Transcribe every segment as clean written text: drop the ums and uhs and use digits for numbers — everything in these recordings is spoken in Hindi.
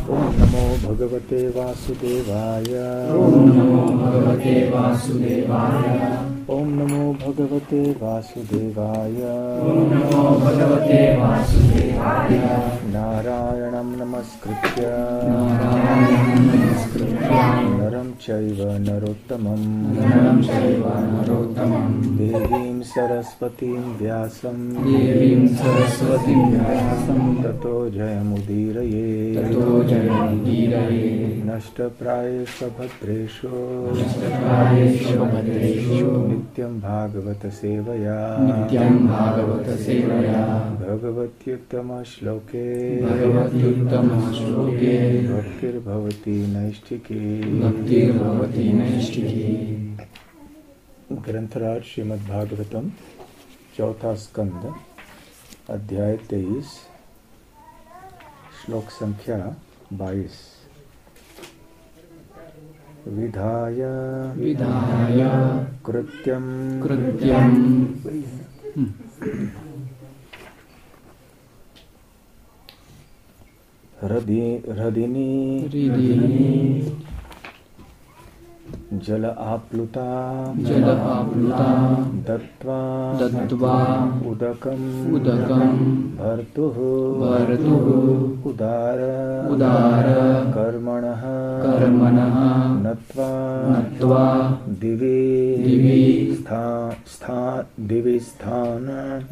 ओम नमो भगवते वासुदेवाय। ओम नमो भगवते वासुदेवाय। ओम नमो भगवते वासुदेवाय। ओम नमो भगवते वासुदेवाय। नारायणं नमस्कृत्य नरं चैव नरोत्तमं देवीं सरस्वतीं व्यासं ततो जयमुदीरये नष्टप्रायेषु भद्रेषु नित्यं भागवत सेवया भगवत्युत्तमश्लोके भक्तिर्भवति नैष्ठिकी। ग्रंथराज श्रीमद् भागवतम चौथा स्कंद अध्याय 23 श्लोक संख्या 22। विधाय कृत्यं हृदिनी जल आप्लुता दत्वा उदकं भर्तुः उदार कर्मणः नत्वा दिवि स्थान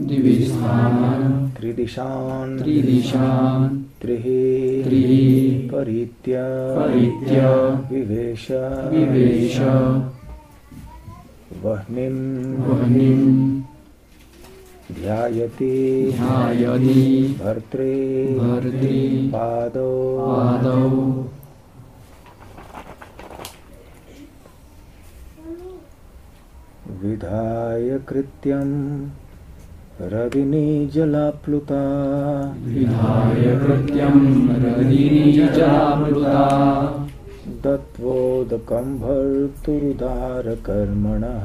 त्रिदिशान् त्रिः परित्य विवेश वह्निं ध्यायति भर्तृ पादौ विधाय कृत्यं हृदिनी जलाप्लुता दत्वोदकं भर्तुरुदारकर्मणः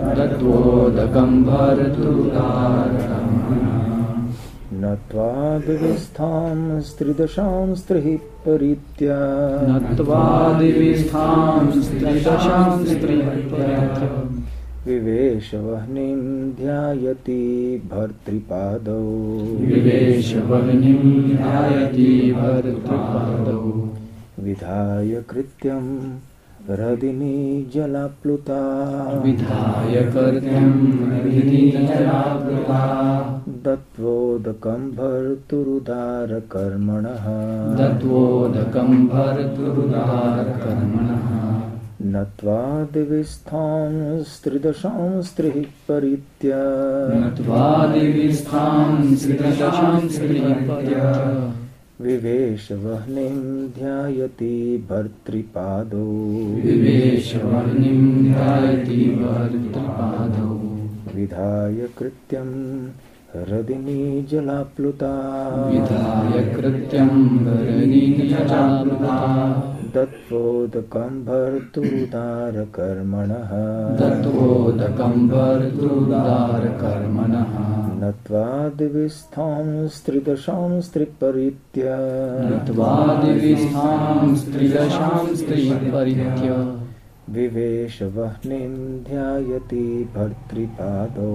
नत्वा दिविस्थां स्त्रिदशां स्त्रिः परित्य विवेश वह्निं ध्यायति भर्तृपादौ विधाय कृत्यं हृदिनी जलाप्लुता दत्वोदकं भर्तुरुदारकर्मणः नत्वा दिविस्थां स्त्रिदशां स्त्रिः परित्य विवेश वह्निं ध्यायति भर्तृपादौ विधाय कृत्यं हृदिनी जलाप्लुता दत्वोदकं भर्तुरुदारकर्मणः नत्वा दिविस्थां स्त्रिदशां स्त्रिपरित्य विवेश वह्निं ध्यायति भर्तृपादौ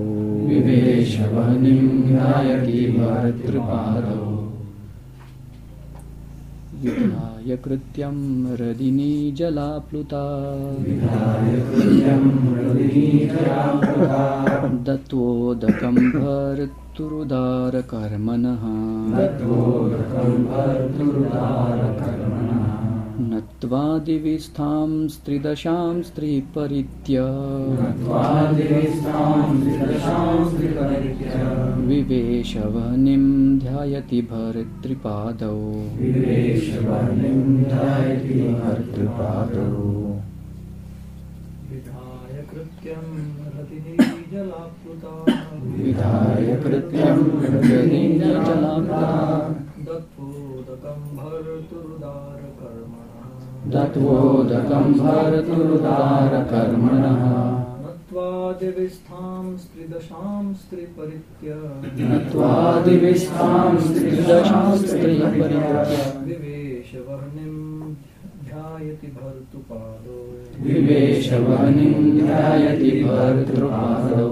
विधाय कृत्यं हृदिनी जलाप्लुता दत्वोदकं भर्तुरुदारकर्मणः नत्वा दिविस्थां स्त्रिदशां स्त्रीपरित्य विवेश वह्निं ध्यायति भर्तृपादौ विधाय कृत्यं हृदिनी जलाप्लुता दत्वोदकं भर्तुरुदारकर्मणः नत्वा दिविस्थां स्त्रिदशां स्त्रिपरित्य विवेश वह्निं ध्यायति भर्तृपादौ विवेशवह्निं ध्यायति भर्तृपादौ।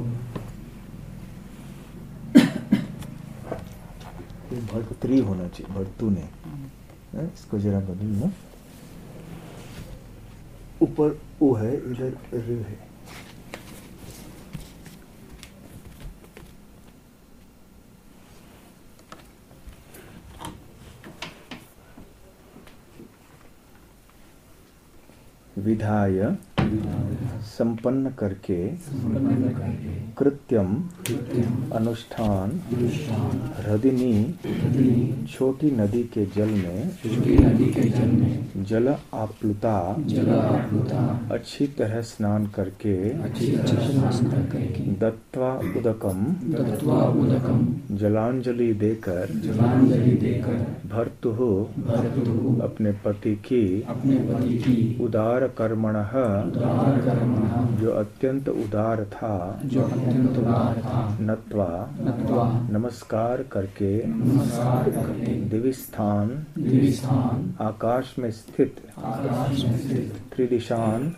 भर्तृ होना चाहिए, भर्तु ने। इसको जरा बदल लो, ऊपर ओ है, इधर रे है। विधाय संपन्न करके, कृत्यम अनुष्ठान, हृदिनी छोटी नदी के जल में, जल आप्लुता अच्छी तरह स्नान करके, दत्वा उदकम जलांजलि देकर, भर्तुः अपने पति की, उदार कर्मणः जो अत्यंत उदार था, नत्वा नमस्कार करके, दिविस्थान आकाश में स्थित, त्रिदिशान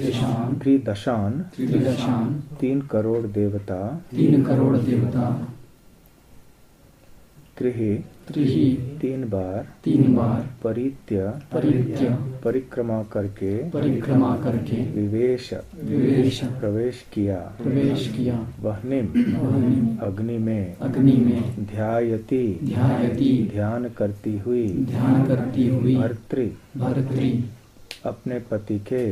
3 करोड़ देवता, त्रिहि 3 बार, परित्य परिक्रमा करके, विवेश प्रवेश किया, वह्निम अग्नि में, ध्यायति ध्यान करती हुई, भर्तृ अपने पति के,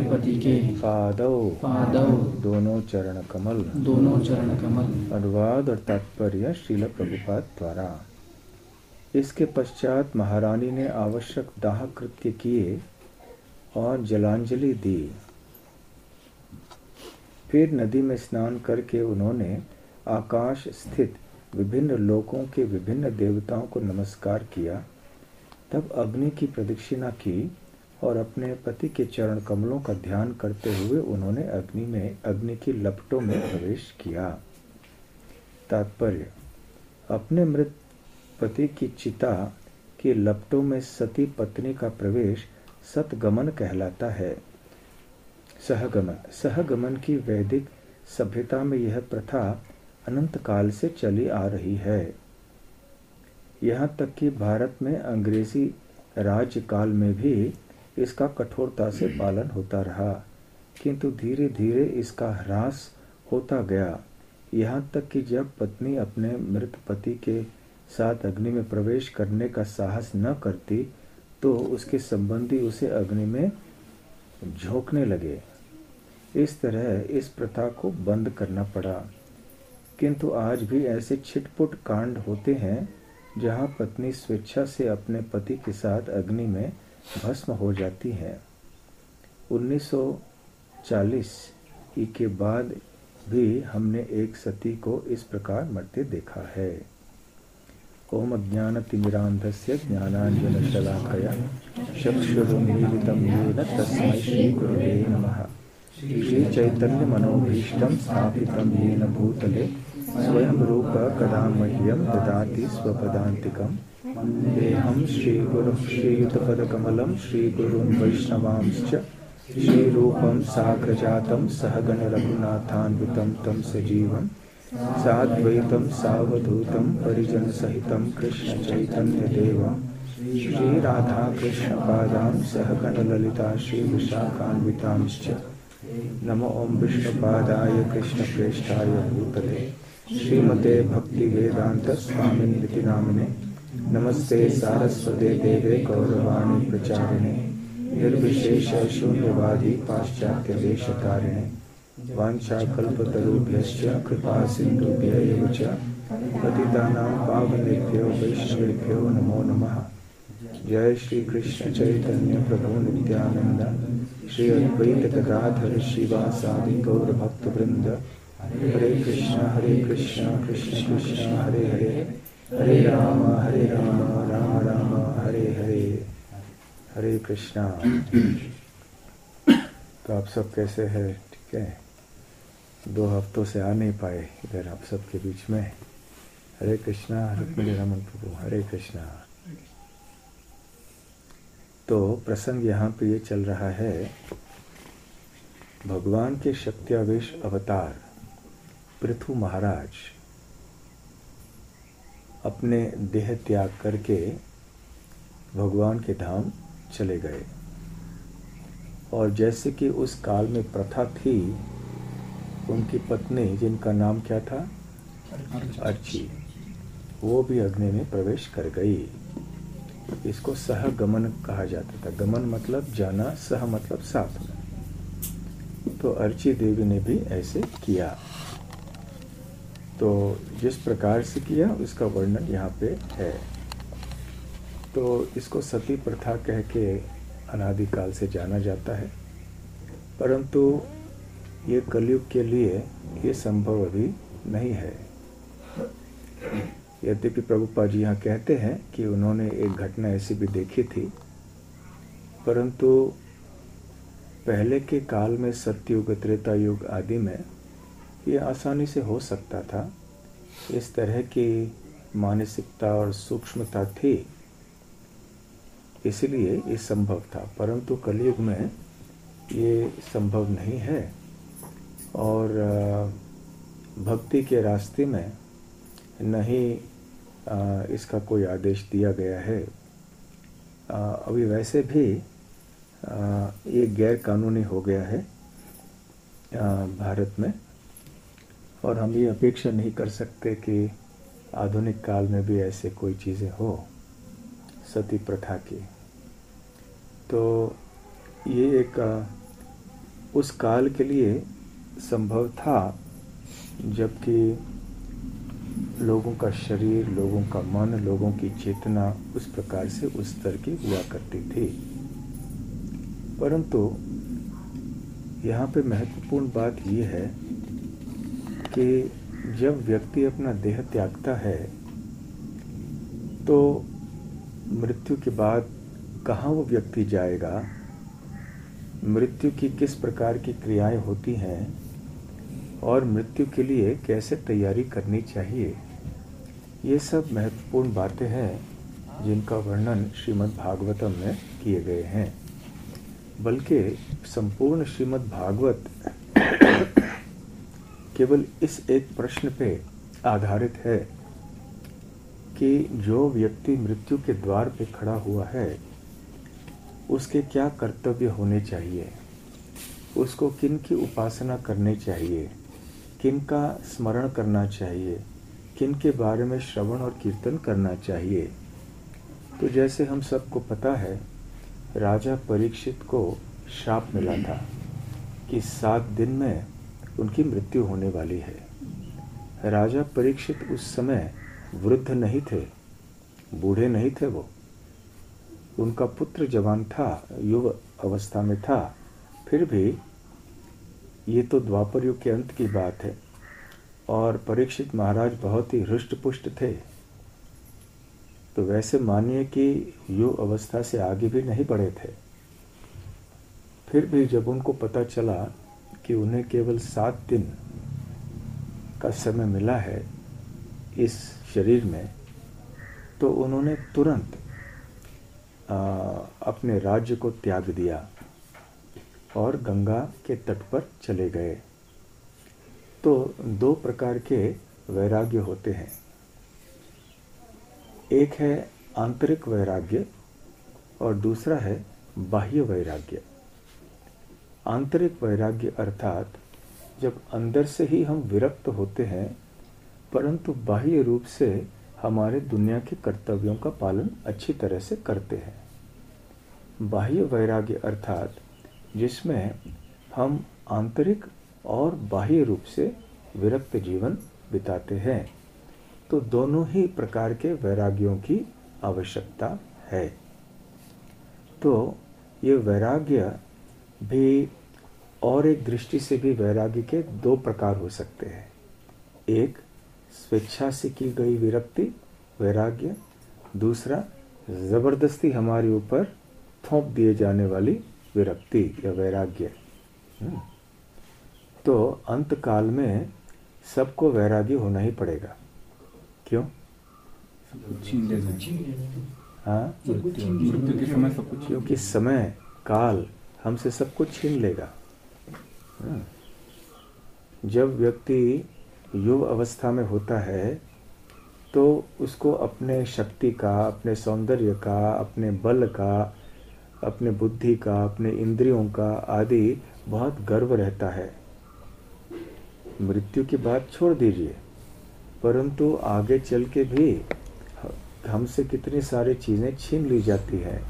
पादौ दोनों चरण कमल। अनुवाद और तात्पर्य श्रील प्रभुपाद द्वारा। इसके पश्चात महारानी ने आवश्यक दाह कृत्य किए और जलांजलि दी। फिर नदी में स्नान करके उन्होंने आकाश स्थित विभिन्न लोकों के विभिन्न देवताओं को नमस्कार किया। तब अग्नि की प्रदक्षिणा की और अपने पति के चरण कमलों का ध्यान करते हुए उन्होंने अग्नि की लपटों में प्रवेश किया। तात्पर्य: अपने मृत पति की चिता की लपटों में सती पत्नी का प्रवेश सतगमन कहलाता है। सहगमन की वैदिक सभ्यता में यह प्रथा अनंत काल से चली आ रही है। यहाँ तक कि भारत में अंग्रेजी राज्य काल में भी इसका कठोरता से पालन होता रहा, किंतु धीरे धीरे इसका ह्रास होता गया। यहाँ तक कि जब पत्नी अपने मृत पति के साथ अग्नि में प्रवेश करने का साहस न करती तो उसके संबंधी उसे अग्नि में झोंकने लगे। इस तरह इस प्रथा को बंद करना पड़ा। किंतु आज भी ऐसे छिटपुट कांड होते हैं जहाँ पत्नी स्वेच्छा से अपने पति के साथ अग्नि में भस्म हो जाती है। 1940 के बाद भी हमने एक सती को इस प्रकार मरते देखा है। ओम अज्ञानतिमिरान्धस्य ज्ञानाञ्जनशलाकया चक्षुरुन्मीलितं येन तस्मै श्रीगुरवे नमः। श्रीचैतन्यमनोभीष्टं स्थापितं येन भूतले स्वयं रूप कदा मह्यं ददाति स्वपदान्तिकम्। देहं श्रीगुरुं श्रीयुतपदकमलं श्रीगुरुन् वैष्णवांश्च श्रीरूपं साग्रजातं सहगण रघुनाथान्वितं तं सजीवं साद्वैतं सावधूतं परिजनसहितं कृष्ण चैतन्यदेवं श्रीराधाकृष्णपादां सहगण ललिता श्रीविशाखान्वितांश्च। नमो ओं विष्णुपादाय कृष्णप्रेष्ठाय भूतले श्रीमते भक्तिवेदांत स्वामिनिति नामिने। नमस्ते सारस्वते देवे गौरवाणी प्रचारिणे निर्विशेष शून्यवादी पाश्चात्य देशतारिणे। वाञ्छाकल्पतरुभ्यश्च कृपा सिन्धुभ्य एव च पतितानां पावनेभ्यो वैष्णवेभ्यो नमो नमः। जय श्री कृष्ण चैतन्य प्रभु नित्यानंद श्री अद्वैत गदाधर श्रीवासादि गौर भक्त वृंद। हरे कृष्ण कृष्ण कृष्ण हरे हरे, हरे राम राम राम हरे हरे। हरे कृष्णा। तो आप सब कैसे हैं? ठीक है। 2 हफ्तों से आ नहीं पाए इधर आप सबके बीच में। हरे कृष्णा। रुक्मिणी रमन प्रभु हरे कृष्णा। तो प्रसंग यहाँ पे ये चल रहा है, भगवान के शक्त्यावेश अवतार पृथु महाराज अपने देह त्याग करके भगवान के धाम चले गए। और जैसे कि उस काल में प्रथा थी, उनकी पत्नी जिनका नाम क्या था, अर्ची, वो भी अग्नि में प्रवेश कर गई। इसको सहगमन कहा जाता था। गमन मतलब जाना, सह मतलब साथ में। तो अर्ची देवी ने भी ऐसे किया। तो जिस प्रकार से किया उसका वर्णन यहाँ पे है। तो इसको सती प्रथा कह के अनादिकाल से जाना जाता है, परंतु ये कलयुग के लिए ये संभव अभी नहीं है। यद्यपि प्रभुपाद जी यहाँ कहते हैं कि उन्होंने एक घटना ऐसी भी देखी थी, परंतु पहले के काल में सत्ययुग, त्रेता युग आदि में ये आसानी से हो सकता था। इस तरह की मानसिकता और सूक्ष्मता थी, इसलिए ये संभव था। परंतु कलयुग में ये संभव नहीं है। और भक्ति के रास्ते में नहीं इसका कोई आदेश दिया गया है। अभी वैसे भी ये गैर कानूनी हो गया है भारत में, और हम ये अपेक्षा नहीं कर सकते कि आधुनिक काल में भी ऐसे कोई चीज़ें हो सती प्रथा की। तो ये एक उस काल के लिए संभव था जबकि लोगों का शरीर, लोगों का मन, लोगों की चेतना उस प्रकार से उस स्तर की हुआ करती थी। परंतु यहाँ पे महत्वपूर्ण बात ये है कि जब व्यक्ति अपना देह त्यागता है तो मृत्यु के बाद कहाँ वो व्यक्ति जाएगा, मृत्यु की किस प्रकार की क्रियाएं होती हैं और मृत्यु के लिए कैसे तैयारी करनी चाहिए, ये सब महत्वपूर्ण बातें हैं जिनका वर्णन श्रीमद् भागवतम में किए गए हैं। बल्कि संपूर्ण श्रीमद् भागवत केवल इस एक प्रश्न पे आधारित है कि जो व्यक्ति मृत्यु के द्वार पे खड़ा हुआ है उसके क्या कर्तव्य होने चाहिए, उसको किन की उपासना करनी चाहिए, किन का स्मरण करना चाहिए, किन के बारे में श्रवण और कीर्तन करना चाहिए। तो जैसे हम सबको पता है, राजा परीक्षित को श्राप मिला था कि 7 दिन में उनकी मृत्यु होने वाली है। राजा परीक्षित उस समय वृद्ध नहीं थे, बूढ़े नहीं थे, वो उनका पुत्र जवान था, युवा अवस्था में था। फिर भी ये तो द्वापर युग के अंत की बात है और परीक्षित महाराज बहुत ही हृष्ट पुष्ट थे। तो वैसे मानिए कि युवा अवस्था से आगे भी नहीं बढ़े थे। फिर भी जब उनको पता चला कि उन्हें केवल 7 दिन का समय मिला है इस शरीर में, तो उन्होंने तुरंत अपने राज्य को त्याग दिया और गंगा के तट पर चले गए। तो 2 प्रकार के वैराग्य होते हैं। एक है आंतरिक वैराग्य और दूसरा है बाह्य वैराग्य। आंतरिक वैराग्य अर्थात जब अंदर से ही हम विरक्त होते हैं परंतु बाह्य रूप से हमारे दुनिया के कर्तव्यों का पालन अच्छी तरह से करते हैं। बाह्य वैराग्य अर्थात जिसमें हम आंतरिक और बाह्य रूप से विरक्त जीवन बिताते हैं। तो दोनों ही प्रकार के वैराग्यों की आवश्यकता है। तो ये वैराग्य भी और एक दृष्टि से भी वैराग्य के 2 प्रकार हो सकते हैं। एक स्वेच्छा से की गई विरक्ति वैराग्य, दूसरा जबरदस्ती हमारे ऊपर थोप दिए जाने वाली विरक्ति या वैराग्य। तो अंत काल में सबको वैराग्य होना ही पड़ेगा। क्यों? हाँ, मृत्यु के समय सब कुछ, क्योंकि समय काल हमसे सब कुछ छीन लेगा। जब व्यक्ति युव अवस्था में होता है तो उसको अपने शक्ति का, अपने सौंदर्य का, अपने बल का, अपने बुद्धि का, अपने इंद्रियों का आदि बहुत गर्व रहता है। मृत्यु की बात छोड़ दीजिए, परंतु आगे चल के भी हमसे कितनी सारी चीजें छीन ली जाती हैं।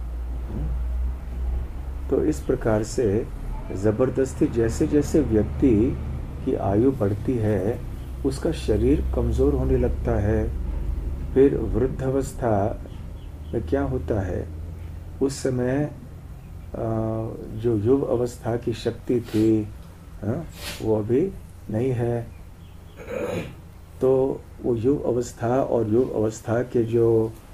तो इस प्रकार से जबरदस्ती जैसे जैसे व्यक्ति की आयु बढ़ती है उसका शरीर कमजोर होने लगता है। फिर वृद्धावस्था में क्या होता है, उस समय जो युव अवस्था की शक्ति थी वो अभी नहीं है। तो वो युव अवस्था और युव अवस्था के जो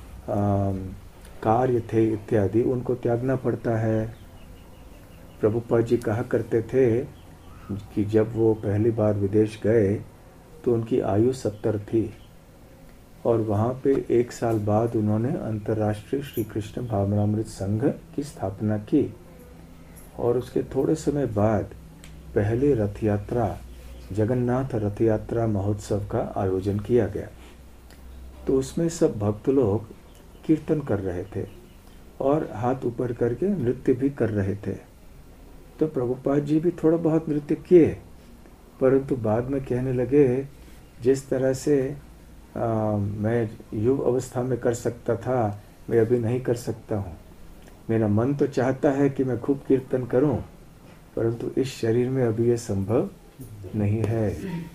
कार्य थे इत्यादि उनको त्यागना पड़ता है। प्रभुपाद जी कहा करते थे कि जब वो पहली बार विदेश गए तो उनकी आयु 70 थी और वहाँ पे 1 साल बाद उन्होंने अंतर्राष्ट्रीय श्री कृष्ण भावनामृत संघ की स्थापना की और उसके थोड़े समय बाद पहली रथ यात्रा, जगन्नाथ रथ यात्रा महोत्सव का आयोजन किया गया। तो उसमें सब भक्त लोग कीर्तन कर रहे थे और हाथ ऊपर करके नृत्य भी कर रहे थे। तो प्रभुपाद जी भी थोड़ा बहुत नृत्य किए, परंतु बाद में कहने लगे जिस तरह से मैं युव अवस्था में कर सकता था मैं अभी नहीं कर सकता हूँ। मेरा मन तो चाहता है कि मैं खूब कीर्तन करूँ, परंतु इस शरीर में अभी ये संभव नहीं है।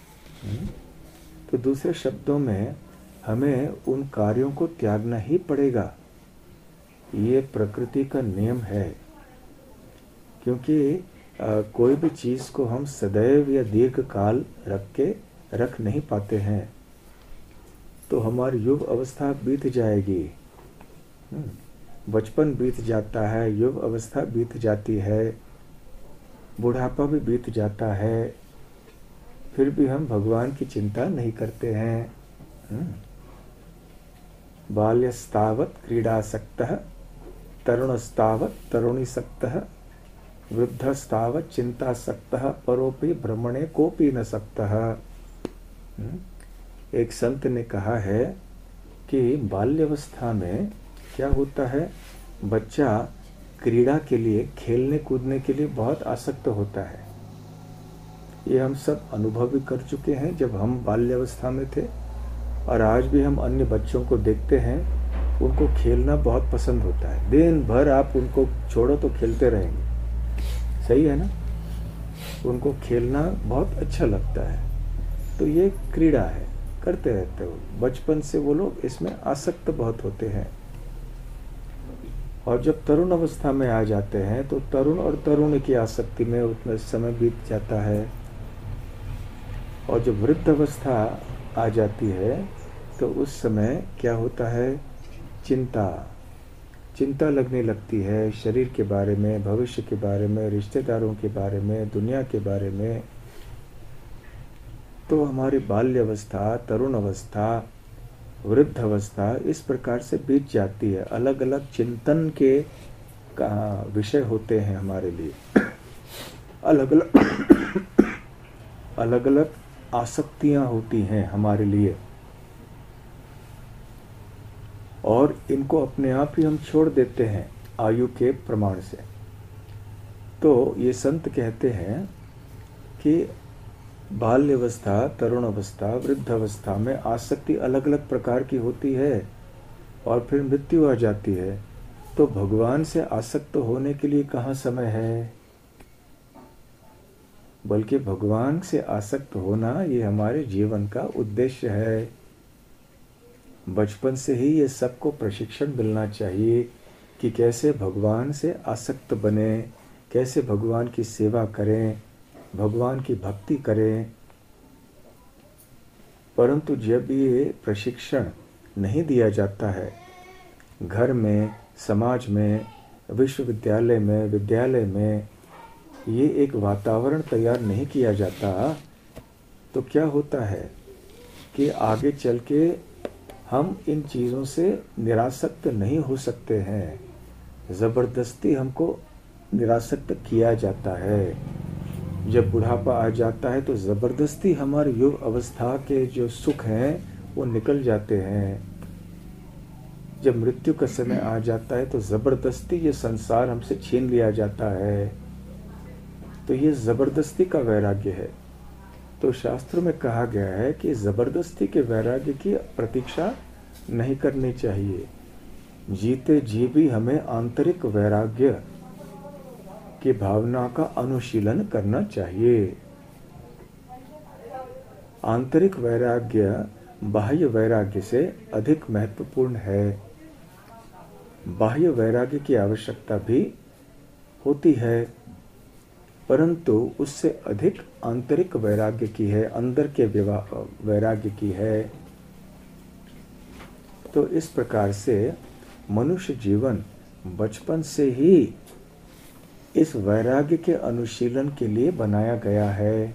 तो दूसरे शब्दों में हमें उन कार्यों को त्यागना ही पड़ेगा। ये प्रकृति का नियम है, क्योंकि कोई भी चीज को हम सदैव या दीर्घ काल रख नहीं पाते हैं। तो हमारी युव अवस्था बीत जाएगी, बचपन बीत जाता है, युव अवस्था बीत जाती है, बुढ़ापा भी बीत जाता है, फिर भी हम भगवान की चिंता नहीं करते हैं। बाल्यस्तावत् क्रीडासक्तः, तरुणस्तावत् तरुणीसक्तः, वृद्धस्तावत् चिंतासक्तः, परोपि भ्रमणे कोपि न सक्तः। एक संत ने कहा है कि बाल्यावस्था में क्या होता है, बच्चा क्रीड़ा के लिए, खेलने कूदने के लिए बहुत आसक्त होता है। ये हम सब अनुभव भी कर चुके हैं जब हम बाल्यावस्था में थे, और आज भी हम अन्य बच्चों को देखते हैं, उनको खेलना बहुत पसंद होता है। दिन भर आप उनको छोड़ो तो खेलते रहेंगे, सही है ना? उनको खेलना बहुत अच्छा लगता है। तो ये क्रीड़ा है, करते रहते हो। बचपन से वो लोग इसमें आसक्त बहुत होते हैं, और जब तरुण अवस्था में आ जाते हैं तो तरुण और तरुणी की आसक्ति में उतना समय बीत जाता है। और जब वृद्ध अवस्था आ जाती है तो उस समय क्या होता है, चिंता लगने लगती है शरीर के बारे में, भविष्य के बारे में, रिश्तेदारों के बारे में, दुनिया के बारे में। तो हमारी बाल्य अवस्था, तरुण अवस्था, वृद्ध अवस्था इस प्रकार से बीत जाती है। अलग अलग चिंतन के विषय होते हैं हमारे लिए, अलग अलग आसक्तियां होती हैं हमारे लिए, और इनको अपने आप ही हम छोड़ देते हैं आयु के प्रमाण से। तो ये संत कहते हैं कि बाल्यावस्था, तरुण अवस्था, वृद्ध अवस्था में आसक्ति अलग अलग प्रकार की होती है, और फिर मृत्यु आ जाती है। तो भगवान से आसक्त होने के लिए कहाँ समय है? बल्कि भगवान से आसक्त होना ये हमारे जीवन का उद्देश्य है। बचपन से ही ये सबको प्रशिक्षण मिलना चाहिए कि कैसे भगवान से आसक्त बने, कैसे भगवान की सेवा करें, भगवान की भक्ति करें। परंतु जब ये प्रशिक्षण नहीं दिया जाता है, घर में, समाज में, विश्वविद्यालय में, विद्यालय में ये एक वातावरण तैयार नहीं किया जाता, तो क्या होता है कि आगे चल के हम इन चीज़ों से निरासक्त नहीं हो सकते हैं, ज़बरदस्ती हमको निरासक्त किया जाता है। जब बुढ़ापा आ जाता है तो ज़बरदस्ती हमारे युग अवस्था के जो सुख हैं वो निकल जाते हैं। जब मृत्यु का समय आ जाता है तो ज़बरदस्ती ये संसार हमसे छीन लिया जाता है। तो ये ज़बरदस्ती का वैराग्य है। तो शास्त्रों में कहा गया है कि ज़बरदस्ती के वैराग्य की प्रतीक्षा नहीं करनी चाहिए। जीते जी भी हमें आंतरिक वैराग्य की भावना का अनुशीलन करना चाहिए। आंतरिक वैराग्य बाह्य वैराग्य से अधिक महत्वपूर्ण है। बाह्य वैराग्य की आवश्यकता भी होती है, परंतु उससे अधिक आंतरिक वैराग्य की है, अंदर के वैराग्य की है। तो इस प्रकार से मनुष्य जीवन बचपन से ही इस वैराग्य के अनुशीलन के लिए बनाया गया है।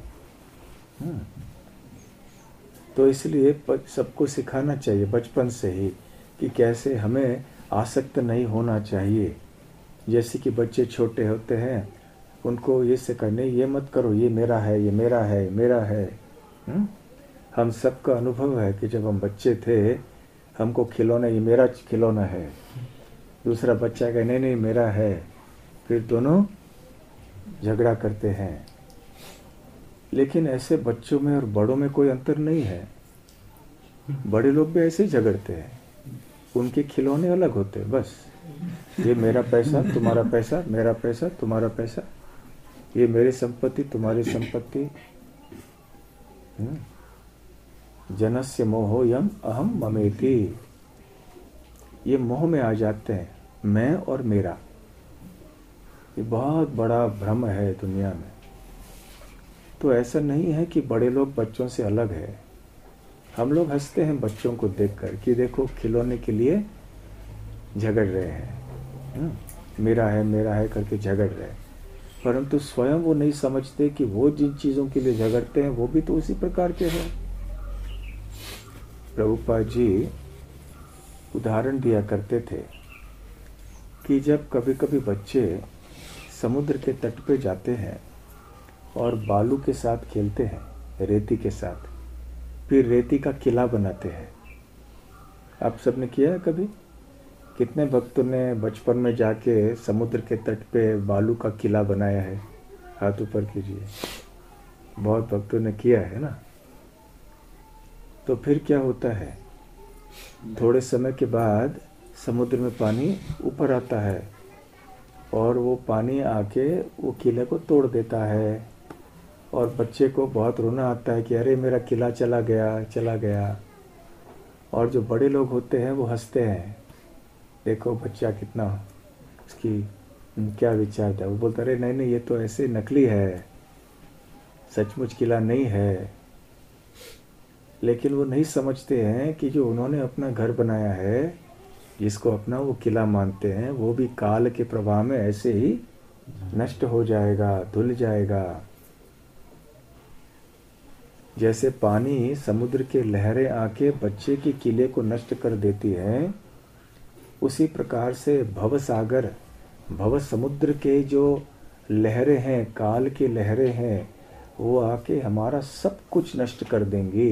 तो इसलिए सबको सिखाना चाहिए बचपन से ही कि कैसे हमें आसक्त नहीं होना चाहिए। जैसे कि बच्चे छोटे होते हैं, उनको ये सिखाने, ये मत करो, ये मेरा है, ये मेरा है, मेरा है। हम सबका अनुभव है कि जब हम बच्चे थे, हमको खिलौना, ये मेरा खिलौना है, दूसरा बच्चा कहे नहीं नहीं मेरा है, फिर दोनों झगड़ा करते हैं। लेकिन ऐसे बच्चों में और बड़ों में कोई अंतर नहीं है। बड़े लोग भी ऐसे ही झगड़ते हैं, उनके खिलौने अलग होते हैं। बस ये मेरा पैसा, तुम्हारा पैसा, मेरा पैसा, तुम्हारा पैसा, ये मेरी संपत्ति, तुम्हारी संपत्ति। जनस्य मोहोयम अहम ममेति, ये मोह में आ जाते हैं, मैं और मेरा। ये बहुत बड़ा भ्रम है दुनिया में। तो ऐसा नहीं है कि बड़े लोग बच्चों से अलग है। हम लोग हंसते हैं बच्चों को देखकर कि देखो खिलौने के लिए झगड़ रहे हैं, मेरा है करके झगड़ रहे हैं। परंतु स्वयं वो नहीं समझते कि वो जिन चीजों के लिए झगड़ते हैं वो भी तो उसी प्रकार के हैं। प्रभुपाद जी उदाहरण दिया करते थे कि जब कभी कभी बच्चे समुद्र के तट पे जाते हैं और बालू के साथ खेलते हैं, रेती के साथ, फिर रेती का किला बनाते हैं। आप सबने किया है कभी? कितने भक्तों ने बचपन में जाके समुद्र के तट पे बालू का किला बनाया है? हाथ ऊपर कीजिए। बहुत भक्तों ने किया है ना। तो फिर क्या होता है, थोड़े समय के बाद समुद्र में पानी ऊपर आता है और वो पानी आके वो किले को तोड़ देता है और बच्चे को बहुत रोना आता है कि अरे मेरा किला चला गया। और जो बड़े लोग होते हैं वो हंसते हैं, देखो बच्चा कितना, उसकी क्या विचार था। वो बोलता अरे नहीं ये तो ऐसे नकली है, सचमुच किला नहीं है। लेकिन वो नहीं समझते हैं कि जो उन्होंने अपना घर बनाया है, जिसको अपना वो किला मानते हैं, वो भी काल के प्रवाह में ऐसे ही नष्ट हो जाएगा, धुल जाएगा। जैसे पानी समुद्र के लहरें आके बच्चे के किले को नष्ट कर देती हैं, उसी प्रकार से भव सागर, भव समुद्र के जो लहरें हैं, काल की लहरें हैं, वो आके हमारा सब कुछ नष्ट कर देंगी।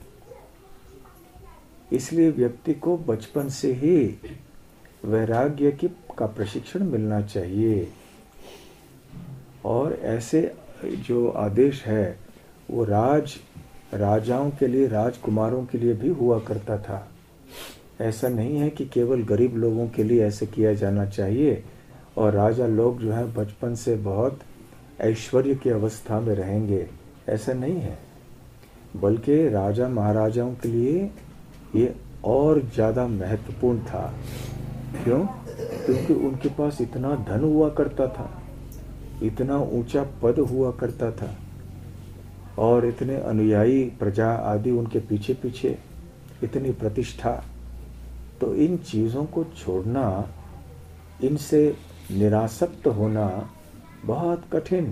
इसलिए व्यक्ति को बचपन से ही वैराग्य का प्रशिक्षण मिलना चाहिए। और ऐसे जो आदेश है वो राजाओं के लिए, राजकुमारों के लिए भी हुआ करता था। ऐसा नहीं है कि केवल गरीब लोगों के लिए ऐसे किया जाना चाहिए और राजा लोग जो है बचपन से बहुत ऐश्वर्य की अवस्था में रहेंगे, ऐसा नहीं है। बल्कि राजा महाराजाओं के लिए ये और ज़्यादा महत्वपूर्ण था। क्यों? क्योंकि उनके पास इतना धन हुआ करता था, इतना ऊंचा पद हुआ करता था और इतने अनुयायी प्रजा आदि उनके पीछे पीछे, इतनी प्रतिष्ठा। तो इन चीज़ों को छोड़ना, इनसे निरासक्त होना बहुत कठिन।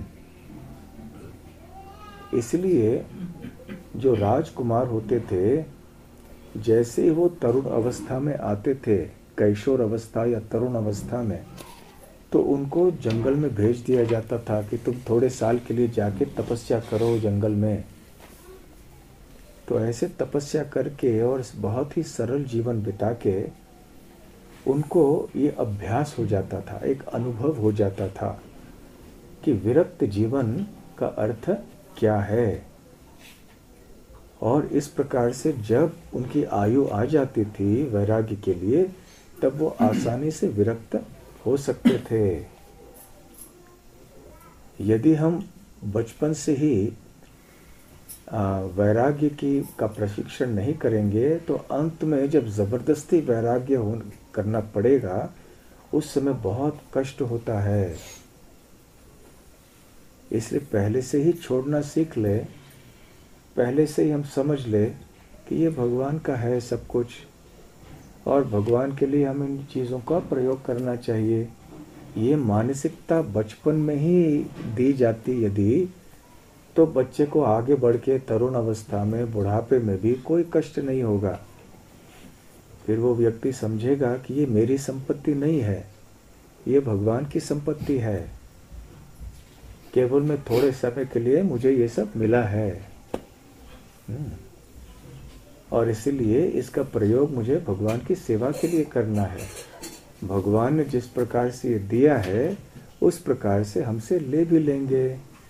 इसलिए जो राजकुमार होते थे जैसे ही वो तरुण अवस्था में आते थे, कैशोर अवस्था या तरुण अवस्था में, तो उनको जंगल में भेज दिया जाता था कि तुम थोड़े साल के लिए जाके तपस्या करो जंगल में। तो ऐसे तपस्या करके और बहुत ही सरल जीवन बिता के उनको ये अभ्यास हो जाता था, एक अनुभव हो जाता था कि विरक्त जीवन का अर्थ क्या है। और इस प्रकार से जब उनकी आयु आ जाती थी वैराग्य के लिए, तब वो आसानी से विरक्त हो सकते थे। यदि हम बचपन से ही वैराग्य का प्रशिक्षण नहीं करेंगे, तो अंत में जब जबरदस्ती वैराग्य करना पड़ेगा, उस समय बहुत कष्ट होता है। इसलिए पहले से ही छोड़ना सीख ले, पहले से ही हम समझ ले कि ये भगवान का है सब कुछ, और भगवान के लिए हमें इन चीज़ों का प्रयोग करना चाहिए। ये मानसिकता बचपन में ही दी जाती यदि, तो बच्चे को आगे बढ़ के तरुण अवस्था में, बुढ़ापे में भी कोई कष्ट नहीं होगा। फिर वो व्यक्ति समझेगा कि ये मेरी संपत्ति नहीं है, ये भगवान की संपत्ति है, केवल मैं थोड़े समय के लिए मुझे ये सब मिला है, और इसीलिए इसका प्रयोग मुझे भगवान की सेवा के लिए करना है। भगवान ने जिस प्रकार से ये दिया है, उस प्रकार से हमसे ले भी लेंगे।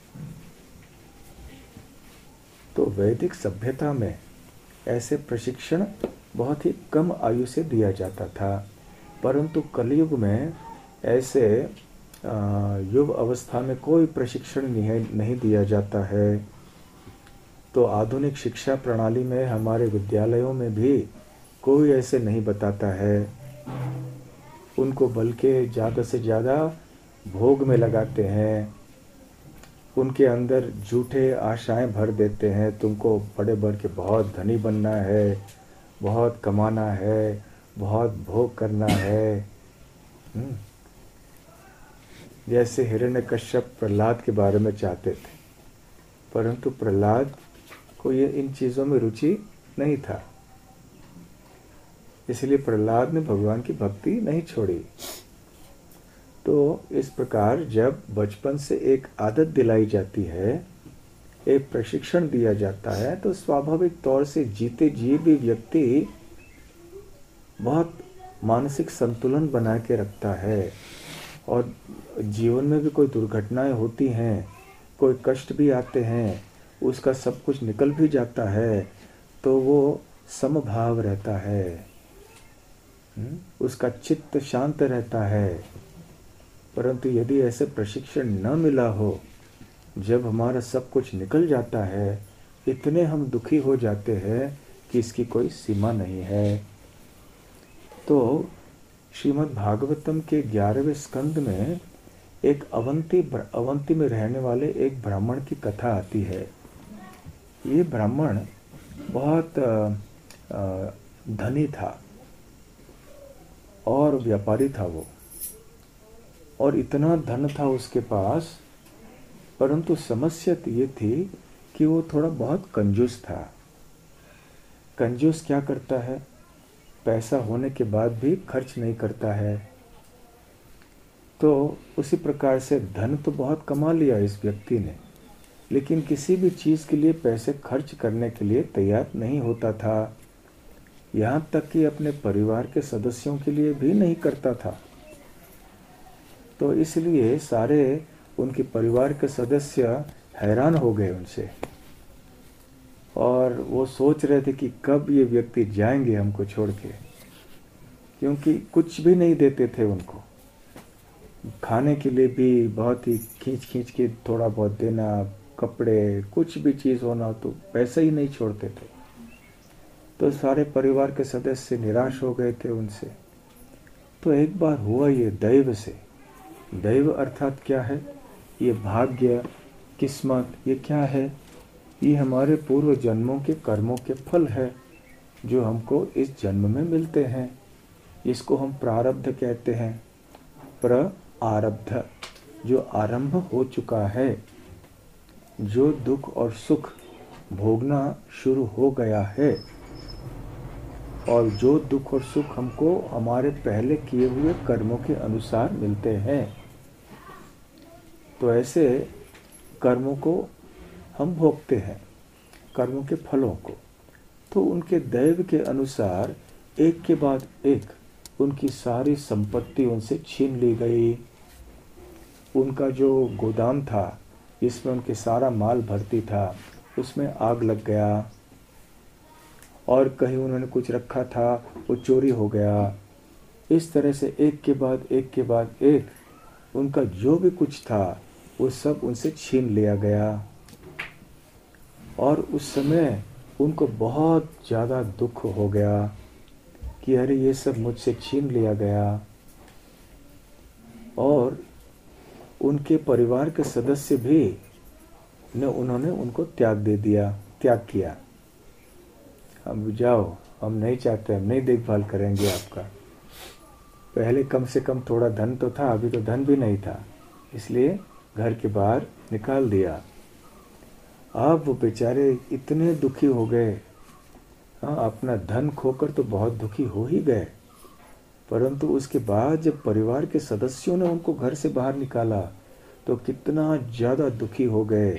तो वैदिक सभ्यता में ऐसे प्रशिक्षण बहुत ही कम आयु से दिया जाता था, परंतु कलयुग में ऐसे युव अवस्था में कोई प्रशिक्षण नहीं दिया जाता है। तो आधुनिक शिक्षा प्रणाली में हमारे विद्यालयों में भी कोई ऐसे नहीं बताता है। उनको बल्कि ज़्यादा से ज़्यादा भोग में लगाते हैं, उनके अंदर झूठे आशाएं भर देते हैं, तुमको बड़े बढ़ के बहुत धनी बनना है, बहुत कमाना है, बहुत भोग करना है। जैसे हिरण्यकश्यप प्रहलाद के बारे में चाहते थे, परंतु प्रहलाद को ये इन चीज़ों में रुचि नहीं था, इसलिए प्रहलाद ने भगवान की भक्ति नहीं छोड़ी। तो इस प्रकार जब बचपन से एक आदत दिलाई जाती है, एक प्रशिक्षण दिया जाता है, तो स्वाभाविक तौर से जीते जी भी व्यक्ति बहुत मानसिक संतुलन बना के रखता है। और जीवन में भी कोई दुर्घटनाएं होती हैं, कोई कष्ट भी आते हैं, उसका सब कुछ निकल भी जाता है, तो वो समभाव रहता है, उसका चित्त शांत रहता है। परंतु यदि ऐसे प्रशिक्षण न मिला हो, जब हमारा सब कुछ निकल जाता है, इतने हम दुखी हो जाते हैं कि इसकी कोई सीमा नहीं है। तो श्रीमद् भागवतम के 11वें स्कंद में एक अवंती में रहने वाले एक ब्राह्मण की कथा आती है। ये ब्राह्मण बहुत धनी था और व्यापारी था वो, और इतना धन था उसके पास, परंतु समस्या ये थी कि वो थोड़ा बहुत कंजूस था। कंजूस क्या करता है? पैसा होने के बाद भी खर्च नहीं करता है। तो उसी प्रकार से धन तो बहुत कमा लिया इस व्यक्ति ने, लेकिन किसी भी चीज़ के लिए पैसे खर्च करने के लिए तैयार नहीं होता था। यहाँ तक कि अपने परिवार के सदस्यों के लिए भी नहीं करता था। तो इसलिए सारे उनके परिवार के सदस्य हैरान हो गए उनसे, और वो सोच रहे थे कि कब ये व्यक्ति जाएंगे हमको छोड़ के, क्योंकि कुछ भी नहीं देते थे उनको। खाने के लिए भी बहुत ही खींच के थोड़ा बहुत देना, कपड़े, कुछ भी चीज़ होना तो पैसे ही नहीं छोड़ते थे। तो सारे परिवार के सदस्य निराश हो गए थे उनसे। तो एक बार हुआ ये दैव से। दैव अर्थात क्या है? ये भाग्य, किस्मत, ये क्या है? ये हमारे पूर्व जन्मों के कर्मों के फल है जो हमको इस जन्म में मिलते हैं। इसको हम प्रारब्ध कहते हैं। प्रारब्ध, जो आरंभ हो चुका है, जो दुख और सुख भोगना शुरू हो गया है, और जो दुख और सुख हमको हमारे पहले किए हुए कर्मों के अनुसार मिलते हैं। तो ऐसे कर्मों को हम भोगते हैं, कर्मों के फलों को। तो उनके दैव के अनुसार एक के बाद एक उनकी सारी संपत्ति उनसे छीन ली गई। उनका जो गोदाम था जिसमें उनके सारा माल भर्ती था, उसमें आग लग गया। और कहीं उन्होंने कुछ रखा था, वो चोरी हो गया। इस तरह से एक के बाद एक उनका जो भी कुछ था वो सब उनसे छीन लिया गया। और उस समय उनको बहुत ज़्यादा दुख हो गया कि अरे ये सब मुझसे छीन लिया गया। और उनके परिवार के सदस्य भी उन्होंने उनको त्याग किया। अब जाओ, हम नहीं चाहते, हम नहीं देखभाल करेंगे आपका। पहले कम से कम थोड़ा धन तो था, अभी तो धन भी नहीं था, इसलिए घर के बाहर निकाल दिया। अब वो बेचारे इतने दुखी हो गए। हाँ, अपना धन खोकर तो बहुत दुखी हो ही गए, परंतु उसके बाद जब परिवार के सदस्यों ने उनको घर से बाहर निकाला तो कितना ज़्यादा दुखी हो गए।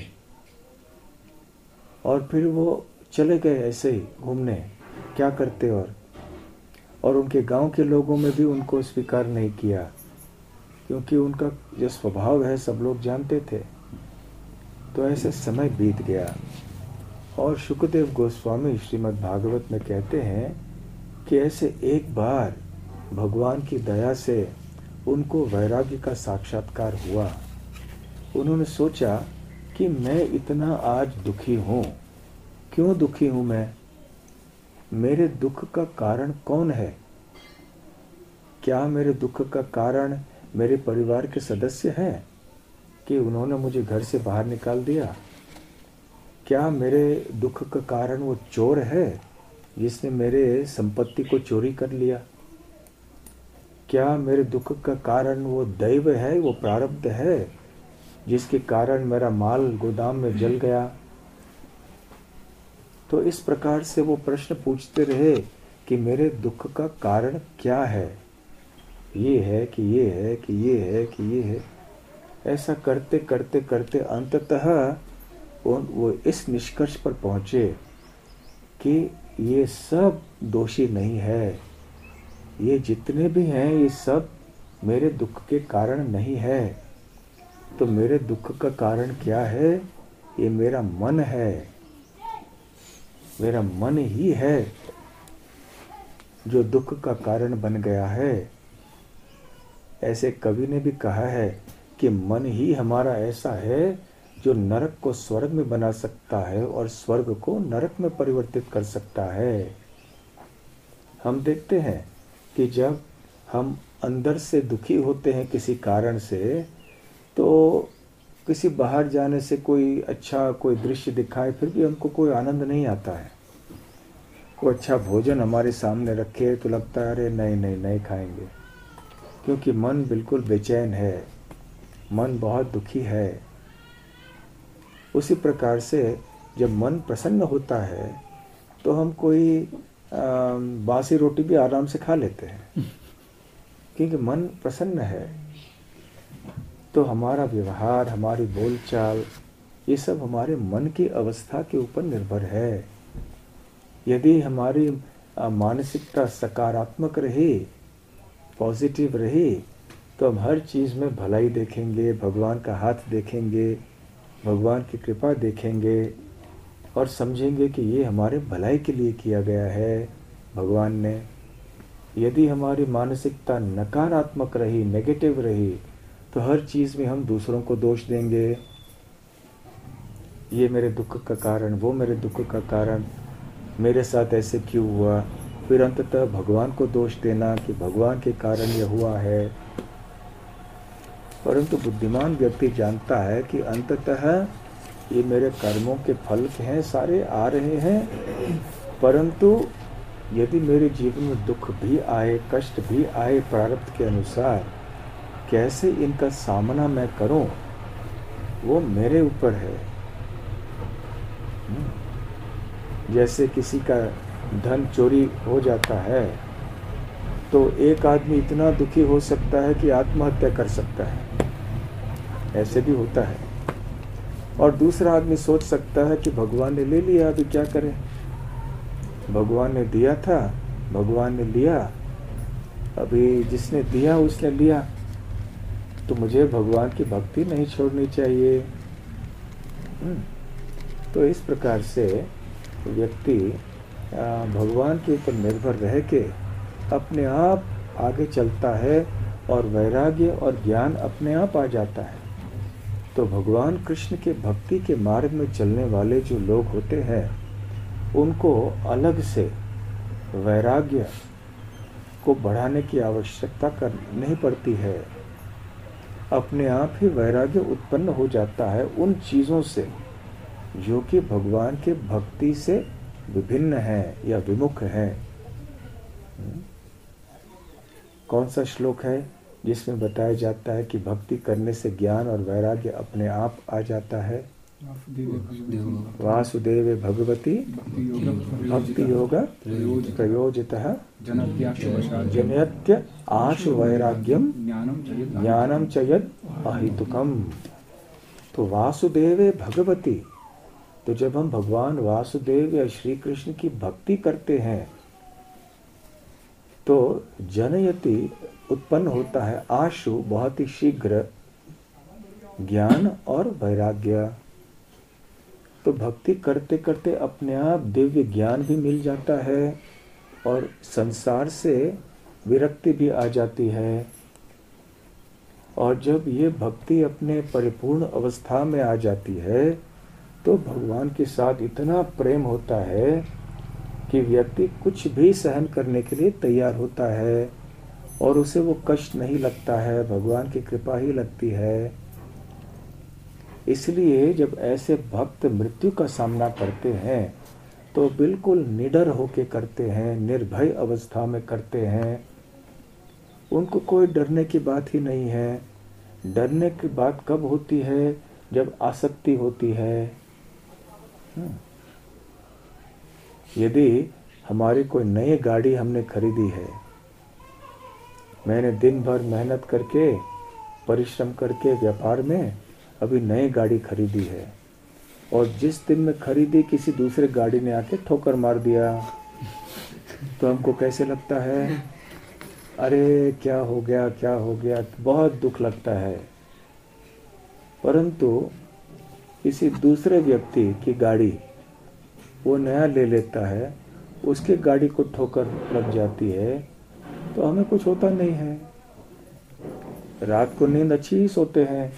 और फिर वो चले गए ऐसे ही घूमने, क्या करते। और उनके गांव के लोगों में भी उनको स्वीकार नहीं किया, क्योंकि उनका जो स्वभाव है सब लोग जानते थे। तो ऐसे समय बीत गया। और शुकदेव गोस्वामी श्रीमद् भागवत में कहते हैं कि ऐसे एक बार भगवान की दया से उनको वैराग्य का साक्षात्कार हुआ। उन्होंने सोचा कि मैं इतना आज दुखी हूँ, क्यों दुखी हूँ मैं? मेरे दुख का कारण कौन है? क्या मेरे दुख का कारण मेरे परिवार के सदस्य हैं कि उन्होंने मुझे घर से बाहर निकाल दिया? क्या मेरे दुख का कारण वो चोर है जिसने मेरे संपत्ति को चोरी कर लिया? क्या मेरे दुख का कारण वो दैव है, वो प्रारब्ध है जिसके कारण मेरा माल गोदाम में जल गया? तो इस प्रकार से वो प्रश्न पूछते रहे कि मेरे दुख का कारण क्या है, ये है कि ये है कि ये है कि ये है। ऐसा करते करते करते अंततः वो इस निष्कर्ष पर पहुंचे कि ये सब दोषी नहीं है, ये जितने भी हैं ये सब मेरे दुख के कारण नहीं है। तो मेरे दुख का कारण क्या है? ये मेरा मन है, मेरा मन ही है जो दुख का कारण बन गया है। ऐसे कवि ने भी कहा है कि मन ही हमारा ऐसा है जो नरक को स्वर्ग में बना सकता है और स्वर्ग को नरक में परिवर्तित कर सकता है। हम देखते हैं कि जब हम अंदर से दुखी होते हैं किसी कारण से, तो किसी बाहर जाने से कोई अच्छा कोई दृश्य दिखाए फिर भी हमको कोई आनंद नहीं आता है। कोई अच्छा भोजन हमारे सामने रखे तो लगता है अरे नहीं नहीं नहीं खाएंगे, क्योंकि मन बिल्कुल बेचैन है, मन बहुत दुखी है। उसी प्रकार से जब मन प्रसन्न होता है तो हम कोई बासी रोटी भी आराम से खा लेते हैं, क्योंकि मन प्रसन्न है। तो हमारा व्यवहार, हमारी बोलचाल, ये सब हमारे मन की अवस्था के ऊपर निर्भर है। यदि हमारी मानसिकता सकारात्मक रही, पॉजिटिव रही, तो हम हर चीज़ में भलाई देखेंगे, भगवान का हाथ देखेंगे, भगवान की कृपा देखेंगे और समझेंगे कि ये हमारे भलाई के लिए किया गया है भगवान ने। यदि हमारी मानसिकता नकारात्मक रही, नेगेटिव रही, तो हर चीज़ में हम दूसरों को दोष देंगे। ये मेरे दुख का कारण, वो मेरे दुख का कारण, मेरे साथ ऐसे क्यों हुआ। फिर अंततः भगवान को दोष देना कि भगवान के कारण ये हुआ है। परंतु बुद्धिमान व्यक्ति जानता है कि अंततः ये मेरे कर्मों के फल हैं, सारे आ रहे हैं। परंतु यदि मेरे जीवन में दुख भी आए, कष्ट भी आए प्रारब्ध के अनुसार, कैसे इनका सामना मैं करूं, वो मेरे ऊपर है। जैसे किसी का धन चोरी हो जाता है तो एक आदमी इतना दुखी हो सकता है कि आत्महत्या कर सकता है, ऐसे भी होता है। और दूसरा आदमी सोच सकता है कि भगवान ने ले लिया, अभी क्या करें, भगवान ने दिया था, भगवान ने लिया, अभी जिसने दिया उसने लिया, तो मुझे भगवान की भक्ति नहीं छोड़नी चाहिए। तो इस प्रकार से व्यक्ति भगवान के ऊपर निर्भर रह के अपने आप आगे चलता है और वैराग्य और ज्ञान अपने आप आ जाता है। तो भगवान कृष्ण के भक्ति के मार्ग में चलने वाले जो लोग होते हैं उनको अलग से वैराग्य को बढ़ाने की आवश्यकता नहीं पड़ती है, अपने आप ही वैराग्य उत्पन्न हो जाता है उन चीज़ों से जो कि भगवान के भक्ति से विभिन्न है या विमुख है। कौन सा श्लोक है जिसमें बताया जाता है कि भक्ति करने से ज्ञान और वैराग्य अपने आप आ जाता है? वासुदेवे भगवती भक्ति योग प्रयोजितः जनयत्य आशु वैराग्यम ज्ञानम च यद अहितुकम। तो वासुदेवे भगवती, तो जब हम भगवान वासुदेव या श्री कृष्ण की भक्ति करते हैं तो जनयति उत्पन्न होता है आशु, बहुत ही शीघ्र, ज्ञान और वैराग्य। तो भक्ति करते करते अपने आप दिव्य ज्ञान भी मिल जाता है और संसार से विरक्ति भी आ जाती है। और जब ये भक्ति अपने परिपूर्ण अवस्था में आ जाती है तो भगवान के साथ इतना प्रेम होता है कि व्यक्ति कुछ भी सहन करने के लिए तैयार होता है और उसे वो कष्ट नहीं लगता है, भगवान की कृपा ही लगती है। इसलिए जब ऐसे भक्त मृत्यु का सामना करते हैं तो बिल्कुल निडर होके करते हैं, निर्भय अवस्था में करते हैं। उनको कोई डरने की बात ही नहीं है। डरने की बात कब होती है? जब आसक्ति होती है। यदि हमारी कोई नई गाड़ी हमने खरीदी है, मैंने दिन भर मेहनत करके परिश्रम करके व्यापार में अभी नई गाड़ी खरीदी है और जिस दिन में खरीदी किसी दूसरे गाड़ी ने आके ठोकर मार दिया तो हमको कैसे लगता है? अरे क्या हो गया, क्या हो गया, बहुत दुख लगता है। परंतु किसी दूसरे व्यक्ति की गाड़ी वो नया ले लेता है, उसके गाड़ी को ठोकर लग जाती है तो हमें कुछ होता नहीं है, रात को नींद अच्छी ही सोते हैं।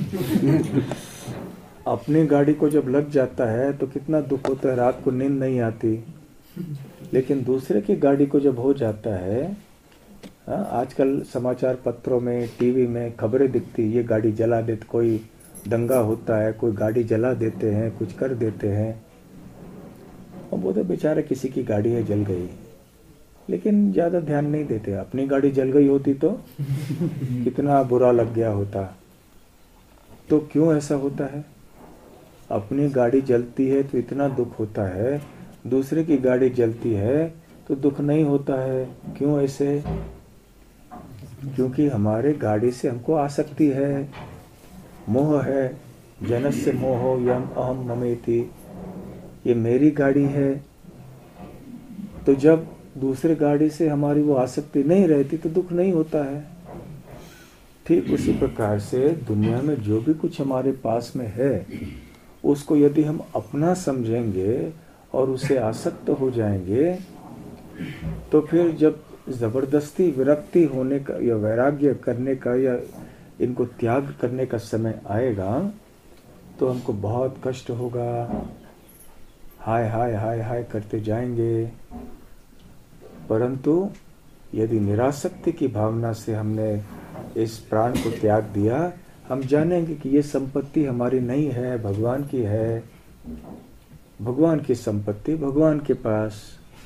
अपनी गाड़ी को जब लग जाता है तो कितना दुख होता है, रात को नींद नहीं आती। लेकिन दूसरे की गाड़ी को जब हो जाता है, आजकल समाचार पत्रों में, टीवी में खबरें दिखती, ये गाड़ी जला देते, कोई दंगा होता है, कोई गाड़ी जला देते हैं, कुछ कर देते हैं। और वो तो बेचारा किसी की गाड़ी है, जल गई, लेकिन ज़्यादा ध्यान नहीं देते। अपनी गाड़ी जल गई होती तो कितना बुरा लग गया होता। तो क्यों ऐसा होता है? अपनी गाड़ी जलती है तो इतना दुख होता है, दूसरे की गाड़ी जलती है तो दुख नहीं होता है। क्यों ऐसे? क्योंकि हमारे गाड़ी से हमको आसक्ति है, मोह है। जनस्य मोहो यम अहम ममेति, ये मेरी गाड़ी है। तो जब दूसरे गाड़ी से हमारी वो आसक्ति नहीं रहती तो दुख नहीं होता है। ठीक उसी प्रकार से दुनिया में जो भी कुछ हमारे पास में है, उसको यदि हम अपना समझेंगे और उसे आसक्त हो जाएंगे तो फिर जब जबरदस्ती विरक्ति होने का या वैराग्य करने का या इनको त्याग करने का समय आएगा तो हमको बहुत कष्ट होगा। हाय हाय हाय हाय करते जाएंगे। परंतु यदि निरासक्ति की भावना से हमने इस प्राण को त्याग दिया, हम जानेंगे कि ये संपत्ति हमारी नहीं है, भगवान की है। भगवान की संपत्ति भगवान के पास।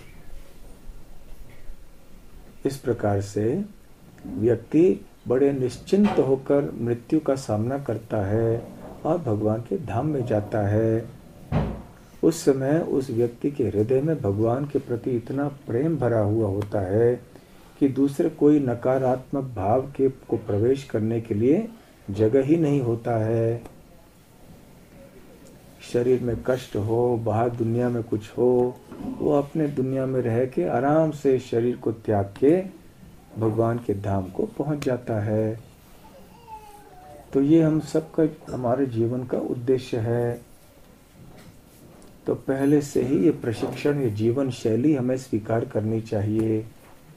इस प्रकार से व्यक्ति बड़े निश्चिंत होकर मृत्यु का सामना करता है और भगवान के धाम में जाता है। उस समय उस व्यक्ति के हृदय में भगवान के प्रति इतना प्रेम भरा हुआ होता है कि दूसरे कोई नकारात्मक भाव के को प्रवेश करने के लिए जगह ही नहीं होता है। शरीर में कष्ट हो, बाहर दुनिया में कुछ हो, वो अपने दुनिया में रह के आराम से शरीर को त्याग के भगवान के धाम को पहुंच जाता है। तो ये हम सबका हमारे जीवन का उद्देश्य है। तो पहले से ही ये प्रशिक्षण, ये जीवन शैली हमें स्वीकार करनी चाहिए।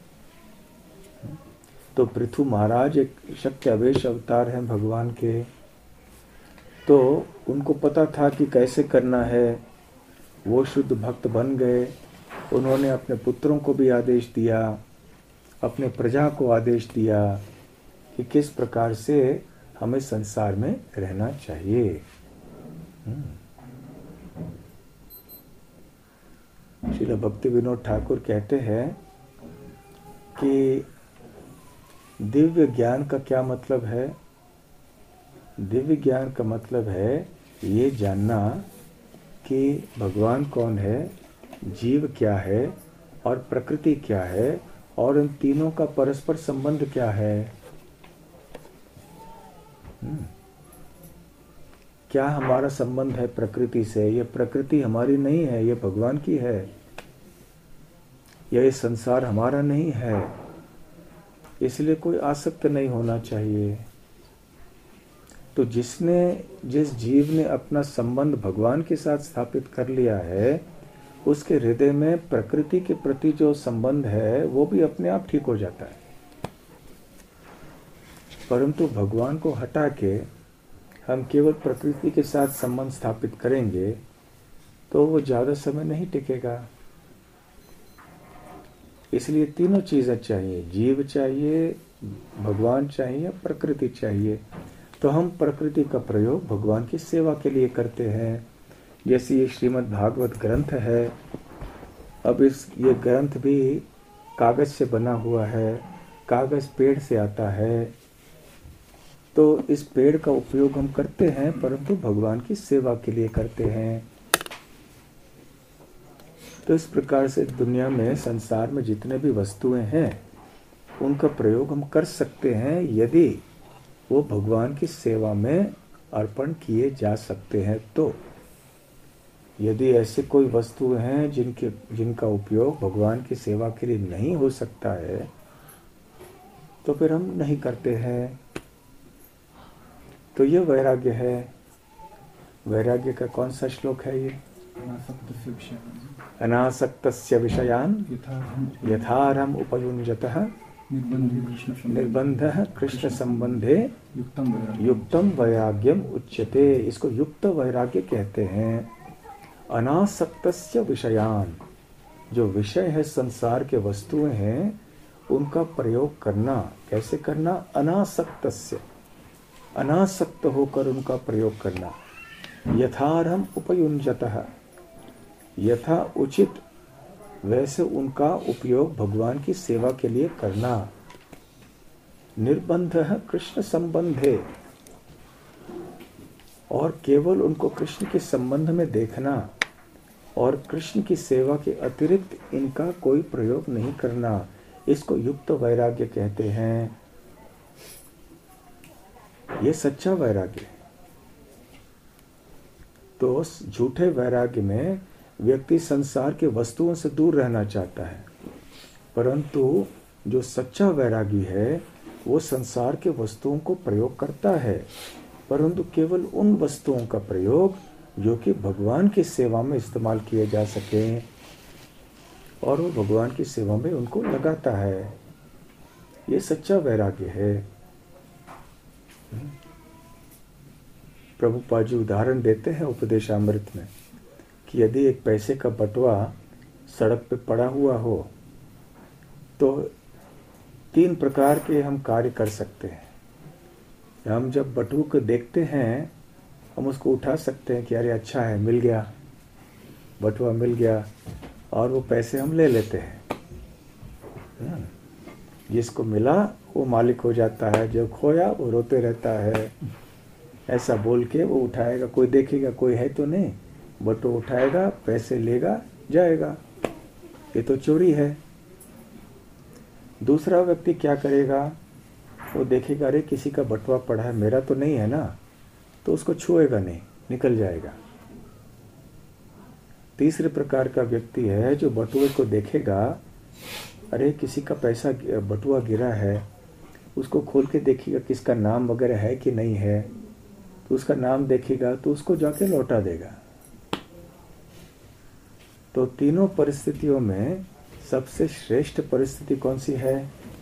तो पृथु महाराज एक शक्ति आवेश अवतार हैं भगवान के, तो उनको पता था कि कैसे करना है। वो शुद्ध भक्त बन गए। उन्होंने अपने पुत्रों को भी आदेश दिया, अपने प्रजा को आदेश दिया कि किस प्रकार से हमें संसार में रहना चाहिए। श्रील भक्ति विनोद ठाकुर कहते हैं कि दिव्य ज्ञान का क्या मतलब है। दिव्य ज्ञान का मतलब है ये जानना कि भगवान कौन है, जीव क्या है और प्रकृति क्या है, और इन तीनों का परस्पर संबंध क्या है। क्या हमारा संबंध है प्रकृति से। ये प्रकृति हमारी नहीं है, ये भगवान की है। ये संसार हमारा नहीं है, इसलिए कोई आसक्त नहीं होना चाहिए। तो जिस जीव ने अपना संबंध भगवान के साथ स्थापित कर लिया है, उसके हृदय में प्रकृति के प्रति जो संबंध है वो भी अपने आप ठीक हो जाता है। परंतु भगवान को हटा के हम केवल प्रकृति के साथ संबंध स्थापित करेंगे तो वो ज्यादा समय नहीं टिकेगा। इसलिए तीनों चीजें चाहिए, जीव चाहिए, भगवान चाहिए, प्रकृति चाहिए। तो हम प्रकृति का प्रयोग भगवान की सेवा के लिए करते हैं। जैसे ये श्रीमद् भागवत ग्रंथ है, अब ये ग्रंथ भी कागज से बना हुआ है, कागज पेड़ से आता है। तो इस पेड़ का उपयोग हम करते हैं, परंतु भगवान की सेवा के लिए करते हैं। तो इस प्रकार से दुनिया में, संसार में जितने भी वस्तुएं हैं उनका प्रयोग हम कर सकते हैं यदि वो भगवान की सेवा में अर्पण किए जा सकते हैं। तो यदि ऐसे कोई वस्तुएं हैं जिनका उपयोग भगवान की सेवा के लिए नहीं हो सकता है तो फिर हम नहीं करते हैं। तो ये वैराग्य है। वैराग्य का कौन सा श्लोक है ये? अनासक्तस्य विषयान् यथारहम् उपयुञ्जतः निर्बन्धः कृष्ण संबंधे युक्तम वैराग्यम उच्यते। इसको युक्त वैराग्य कहते हैं। अनासक्तस्य विषयान्, जो विषय है संसार के वस्तुएं हैं उनका प्रयोग करना। कैसे करना? अनासक्तस्य, अनासक्त होकर उनका प्रयोग करना। यथारहम् उपयुञ्जतः, यथा उचित वैसे उनका उपयोग भगवान की सेवा के लिए करना। निर्बंधः कृष्ण संबंधे, और केवल उनको कृष्ण के संबंध में देखना और कृष्ण की सेवा के अतिरिक्त इनका कोई प्रयोग नहीं करना। इसको युक्त वैराग्य कहते हैं। ये सच्चा वैराग्य। तो झूठे वैराग्य में व्यक्ति संसार के वस्तुओं से दूर रहना चाहता है, परंतु जो सच्चा वैरागी है वो संसार के वस्तुओं को प्रयोग करता है, परंतु केवल उन वस्तुओं का प्रयोग जो कि भगवान की सेवा में इस्तेमाल किए जा सके, और वो भगवान की सेवा में उनको लगाता है। ये सच्चा वैराग्य है। प्रभुपाद जी उदाहरण देते हैं उपदेशामृत में कि यदि एक पैसे का बटुआ सड़क पे पड़ा हुआ हो तो 3 प्रकार के हम कार्य कर सकते हैं। हम जब बटुए को देखते हैं हम उसको उठा सकते हैं कि अरे अच्छा है, मिल गया, बटुआ मिल गया, और वो पैसे हम ले लेते हैं। जिसको मिला वो मालिक हो जाता है, जो खोया वो रोते रहता है। ऐसा बोल के वो उठाएगा, कोई देखेगा कोई है तो नहीं, बटुआ उठाएगा, पैसे लेगा, जाएगा। ये तो चोरी है। दूसरा व्यक्ति क्या करेगा? वो देखेगा, अरे किसी का बटुआ पड़ा है, मेरा तो नहीं है ना, तो उसको छुएगा नहीं, निकल जाएगा। तीसरे प्रकार का व्यक्ति है जो बटुए को देखेगा, अरे किसी का पैसा बटुआ गिरा है, उसको खोल के देखिएगा किसका नाम वगैरह है कि नहीं है, तो उसका नाम देखेगा तो उसको जाके लौटा देगा। तो तीनों परिस्थितियों में सबसे श्रेष्ठ परिस्थिति कौन सी है?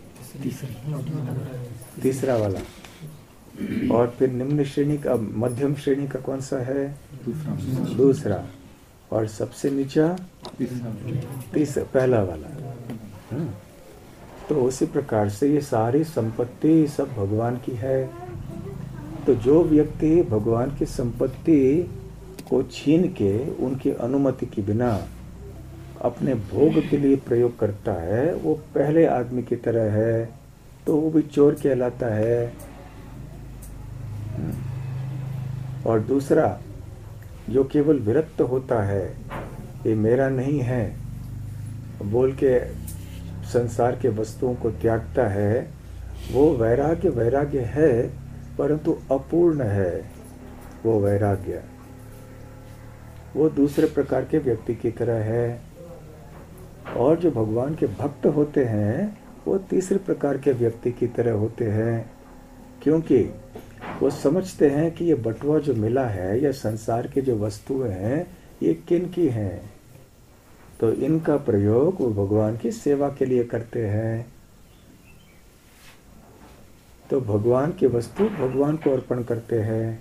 तीसरा वाला। और फिर निम्न श्रेणी का, मध्यम श्रेणी का कौन सा है? दूसरा। और सबसे नीचा तीसरा, पहला वाला। तो उसी प्रकार से ये सारी संपत्ति सब भगवान की है। तो जो व्यक्ति भगवान की संपत्ति को छीन के उनकी अनुमति के बिना अपने भोग के लिए प्रयोग करता है, वो पहले आदमी की तरह है, तो वो भी चोर कहलाता है। और दूसरा जो केवल विरक्त होता है, ये मेरा नहीं है बोल के संसार के वस्तुओं को त्यागता है, वो वैराग्य वैराग्य है परंतु अपूर्ण है। वो वैराग्य वो दूसरे प्रकार के व्यक्ति की तरह है। और जो भगवान के भक्त होते हैं वो तीसरे प्रकार के व्यक्ति की तरह होते हैं, क्योंकि वो समझते हैं कि ये बटुआ जो मिला है या संसार की जो वस्तुएं हैं ये किन की हैं, तो इनका प्रयोग वो भगवान की सेवा के लिए करते हैं। तो भगवान की वस्तु भगवान को अर्पण करते हैं।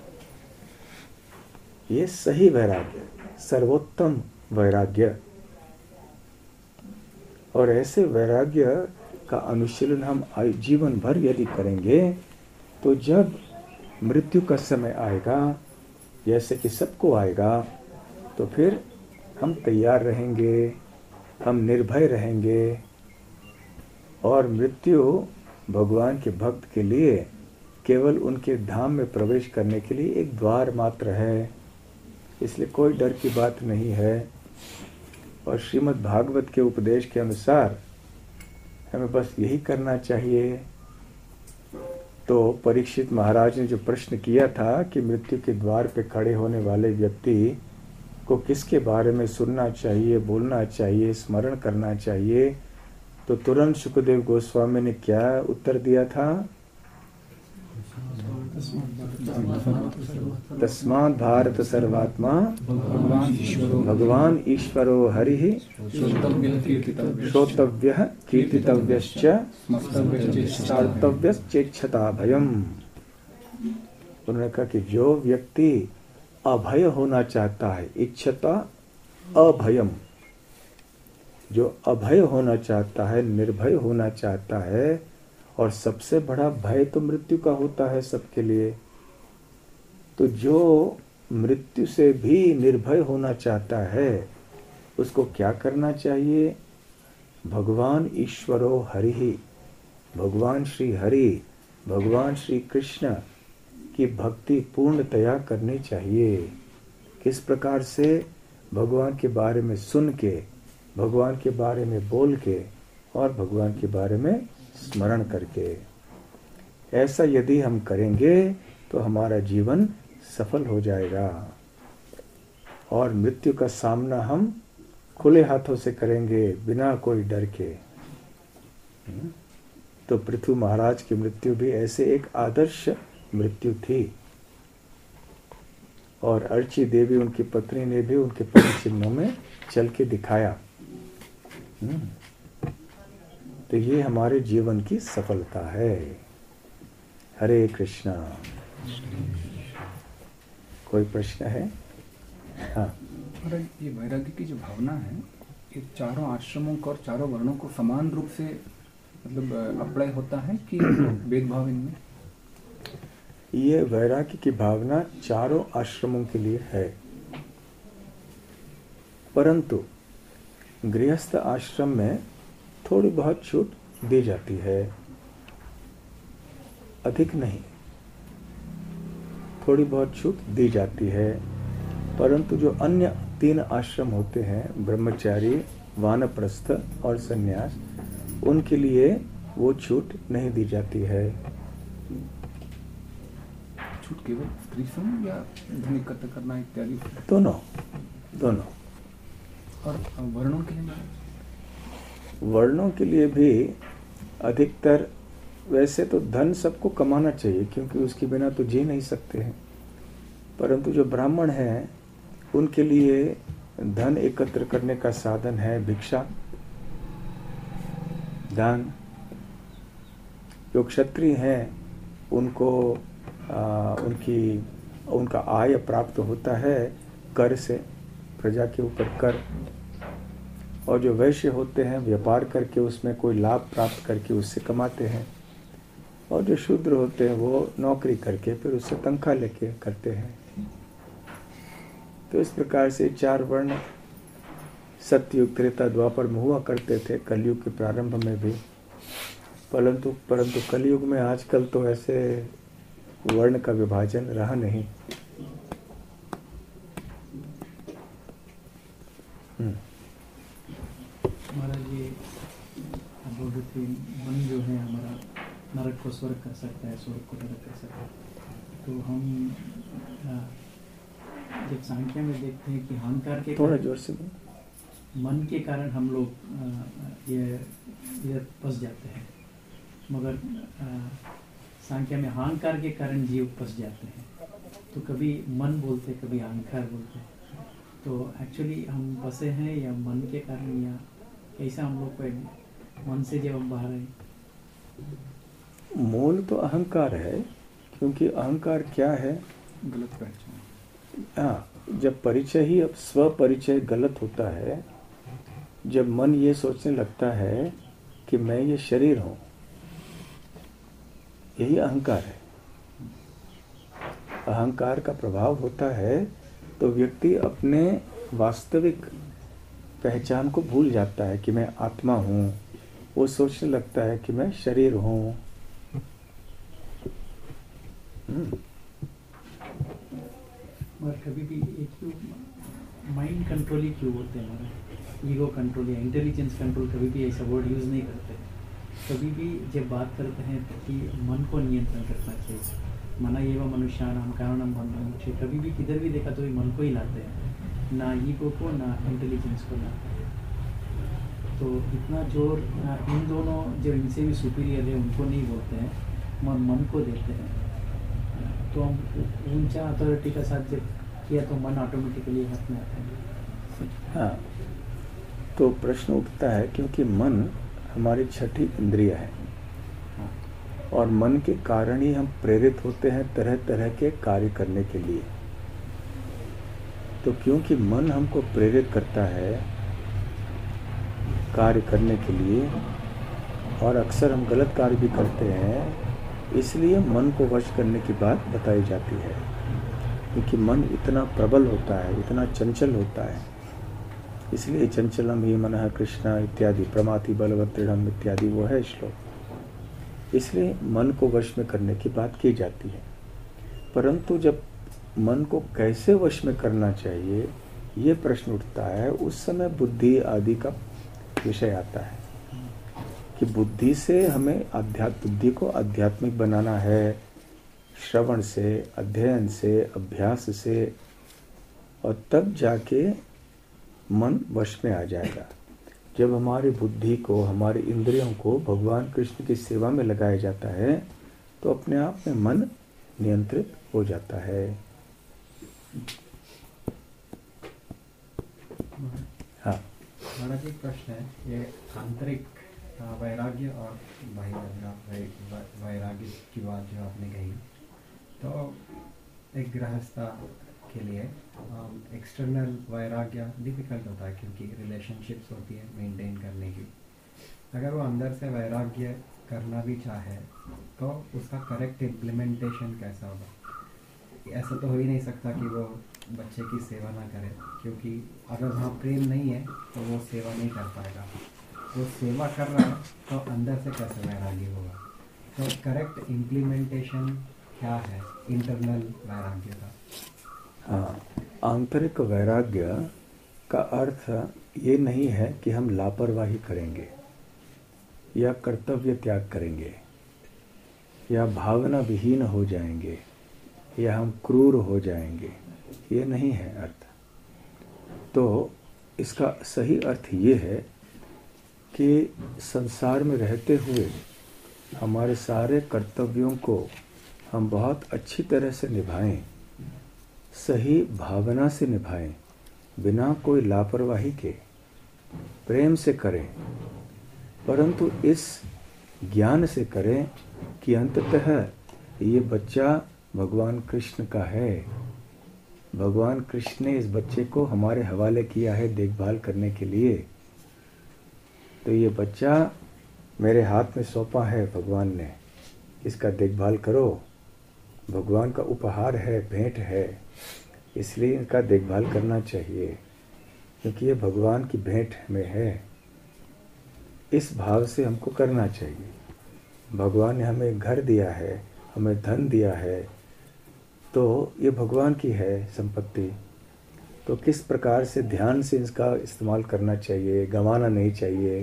ये सही वैराग्य, सर्वोत्तम वैराग्य। और ऐसे वैराग्य का अनुशीलन हम जीवन भर यदि करेंगे तो जब मृत्यु का समय आएगा, जैसे कि सबको आएगा, तो फिर हम तैयार रहेंगे, हम निर्भय रहेंगे। और मृत्यु भगवान के भक्त के लिए केवल उनके धाम में प्रवेश करने के लिए एक द्वार मात्र है, इसलिए कोई डर की बात नहीं है। और श्रीमद् भागवत के उपदेश के अनुसार हमें बस यही करना चाहिए। तो परीक्षित महाराज ने जो प्रश्न किया था कि मृत्यु के द्वार पे खड़े होने वाले व्यक्ति को किसके बारे में सुनना चाहिए, बोलना चाहिए, स्मरण करना चाहिए, तो तुरंत सुखदेव गोस्वामी ने क्या उत्तर दिया था? तस्मात् भारत सर्वात्मा भगवान ईश्वरो हरिः श्रोतव्यः कीर्तितव्यश्च स्मर्तव्यश्चेच्छता भयम्। उन्होंने कहा कि जो व्यक्ति अभय होना चाहता है, इच्छता अभयम, जो अभय होना चाहता है, निर्भय होना चाहता है, और सबसे बड़ा भय तो मृत्यु का होता है सबके लिए, तो जो मृत्यु से भी निर्भय होना चाहता है उसको क्या करना चाहिए? भगवान ईश्वरो हरिः, भगवान श्री हरि, भगवान श्री कृष्ण की भक्ति पूर्णतया करनी चाहिए। किस प्रकार से? भगवान के बारे में सुन के, भगवान के बारे में बोल के, और भगवान के बारे में स्मरण करके। ऐसा यदि हम करेंगे तो हमारा जीवन सफल हो जाएगा और मृत्यु का सामना हम खुले हाथों से करेंगे, बिना कोई डर के। तो पृथु महाराज की मृत्यु भी ऐसे एक आदर्श मृत्यु थी। और अर्ची देवी उनकी पत्नी ने भी उनके पद चिन्हों में चल के दिखाया। तो ये हमारे जीवन की सफलता है। हरे कृष्णा। कोई प्रश्न है? हाँ। ये वैराग्य की जो भावना है, ये चारों आश्रमों को और चारों वर्णों को समान रूप से मतलब अप्लाई होता है कि भेदभाव इनमें? ये वैराग्य की भावना चारों आश्रमों के लिए है, परंतु गृहस्थ आश्रम में थोड़ी बहुत छूट दी जाती है, अधिक नहीं, थोड़ी बहुत छूट दी जाती है। परंतु जो अन्य 3 आश्रम होते हैं, ब्रह्मचारी, वानप्रस्थ और सन्यास, उनके लिए वो छूट नहीं दी जाती है। छूट केवल स्त्री संग या धन एकत्र करना इत्यादि? दोनों। और वर्णों के लिए? वर्णों के लिए भी अधिकतर, वैसे तो धन सबको कमाना चाहिए क्योंकि उसके बिना तो जी नहीं सकते हैं, परंतु जो ब्राह्मण हैं उनके लिए धन एकत्र करने का साधन है भिक्षा, दान। जो क्षत्रिय हैं उनको उनका आय प्राप्त होता है कर से, प्रजा के ऊपर कर। और जो वैश्य होते हैं व्यापार करके उसमें कोई लाभ प्राप्त करके उससे कमाते हैं। और जो शूद्र होते हैं वो नौकरी करके फिर उससे तनख्वाह लेके करते हैं। तो इस प्रकार से 4 वर्ण सत्ययुग, त्रेता, द्वापर में हुआ करते थे, कलयुग के प्रारंभ में भी। परंतु कलयुग में आजकल तो ऐसे वर्ण का विभाजन रहा नहीं। हमारा ये बोल रहे थे, मन जो है हमारा नरक को स्वर्ग कर सकता है, स्वर्ग को नरक कर सकता है। तो हम जब सांख्य में देखते हैं कि अहंकार के थोड़ा जोर से मन के कारण हम लोग ये फंस जाते हैं, मगर सांख्य में अहंकार के कारण जीव फंस जाते हैं। तो कभी मन बोलते, कभी अहंकार बोलते हैं। तो एक्चुअली हम फंसे हैं या मन के कारण, या कैसा हम लोग को मन से जब हम बाहर आए? मूल तो अहंकार है, क्योंकि अहंकार क्या है? गलत पहचान। हाँ, जब परिचय ही, अब स्व परिचय गलत होता है, जब मन ये सोचने लगता है कि मैं ये शरीर हूं, यही अहंकार है। अहंकार का प्रभाव होता है तो व्यक्ति अपने वास्तविक पहचान को भूल जाता है कि मैं आत्मा हूं। वो सोचने लगता है कि मैं शरीर हूं। और कभी भी एक माइंड कंट्रोल ही क्यों होते हैं हमारा, ईगो कंट्रोल या इंटेलिजेंस कंट्रोल, कभी भी ऐसा वर्ड यूज़ नहीं करते। कभी भी जब बात करते हैं कि मन को नियंत्रण रखना चाहिए, मना एवं मनुष्याणाम कारणम बंधमोक्षे, कभी भी किधर भी देखा तो भी मन को ही लाते हैं, ना ईगो को ना इंटेलिजेंस को लाते हैं। तो इतना जोर इन दोनों जो इनसे भी सुपीरियर है उनको नहीं बोलते हैं, मन को देते हैं। तो हम ऊंचा अथॉरिटी का साथ जब किया तो मन ऑटोमेटिकली हाथ में आता है। हाँ, तो प्रश्न उठता है क्योंकि मन हमारी छठी इंद्रिय है और मन के कारण ही हम प्रेरित होते हैं तरह तरह के कार्य करने के लिए। तो क्योंकि मन हमको प्रेरित करता है कार्य करने के लिए, और अक्सर हम गलत कार्य भी करते हैं, इसलिए मन को वश करने की बात बताई जाती है। क्योंकि मन इतना प्रबल होता है, इतना चंचल होता है, इसलिए चंचलम ही मनः कृष्ण इत्यादि, प्रमाथि बलवत् दृढ़म् इत्यादि वो है श्लोक। इसलिए मन को वश में करने की बात की जाती है। परंतु जब मन को कैसे वश में करना चाहिए ये प्रश्न उठता है, उस समय बुद्धि आदि का विषय आता है कि बुद्धि से हमें बुद्धि को आध्यात्मिक बनाना है, श्रवण से, अध्ययन से, अभ्यास से, और तब जाके मन वश में आ जाएगा। जब हमारी बुद्धि को, हमारी इंद्रियों को भगवान कृष्ण की सेवा में लगाया जाता है तो अपने आप में मन नियंत्रित हो जाता है। हाँ, हमारा एक प्रश्न है, ये आंतरिक वैराग्य और बाह्य वैराग्य की बात जो आपने कही, तो एक गृहस्था के लिए एक्सटर्नल वैराग्य डिफिकल्ट होता है क्योंकि रिलेशनशिप्स होती है मेंटेन करने की। अगर वो अंदर से वैराग्य करना भी चाहे तो उसका करेक्ट इम्प्लीमेंटेशन कैसा होगा? ऐसा तो हो ही नहीं सकता कि वो बच्चे की सेवा ना करे, क्योंकि अगर वहाँ प्रेम नहीं है तो वो सेवा नहीं कर पाएगा। वो सेवा कर रहा है तो अंदर से कैसे वैराग्य होगा? तो करेक्ट इम्प्लीमेंटेशन क्या है इंटरनल वैराग्य का? हाँ, आंतरिक वैराग्य का अर्थ ये नहीं है कि हम लापरवाही करेंगे या कर्तव्य त्याग करेंगे या भावना विहीन हो जाएंगे या हम क्रूर हो जाएंगे, ये नहीं है अर्थ। तो इसका सही अर्थ ये है कि संसार में रहते हुए हमारे सारे कर्तव्यों को हम बहुत अच्छी तरह से निभाएं, सही भावना से निभाएं, बिना कोई लापरवाही के, प्रेम से करें, परंतु इस ज्ञान से करें कि अंततः ये बच्चा भगवान कृष्ण का है। भगवान कृष्ण ने इस बच्चे को हमारे हवाले किया है देखभाल करने के लिए। तो ये बच्चा मेरे हाथ में सौंपा है भगवान ने, इसका देखभाल करो। भगवान का उपहार है, भेंट है, इसलिए इनका देखभाल करना चाहिए, क्योंकि ये भगवान की भेंट में है। इस भाव से हमको करना चाहिए। भगवान ने हमें घर दिया है, हमें धन दिया है, तो ये भगवान की है संपत्ति। तो किस प्रकार से ध्यान से इसका इस्तेमाल करना चाहिए, गंवाना नहीं चाहिए।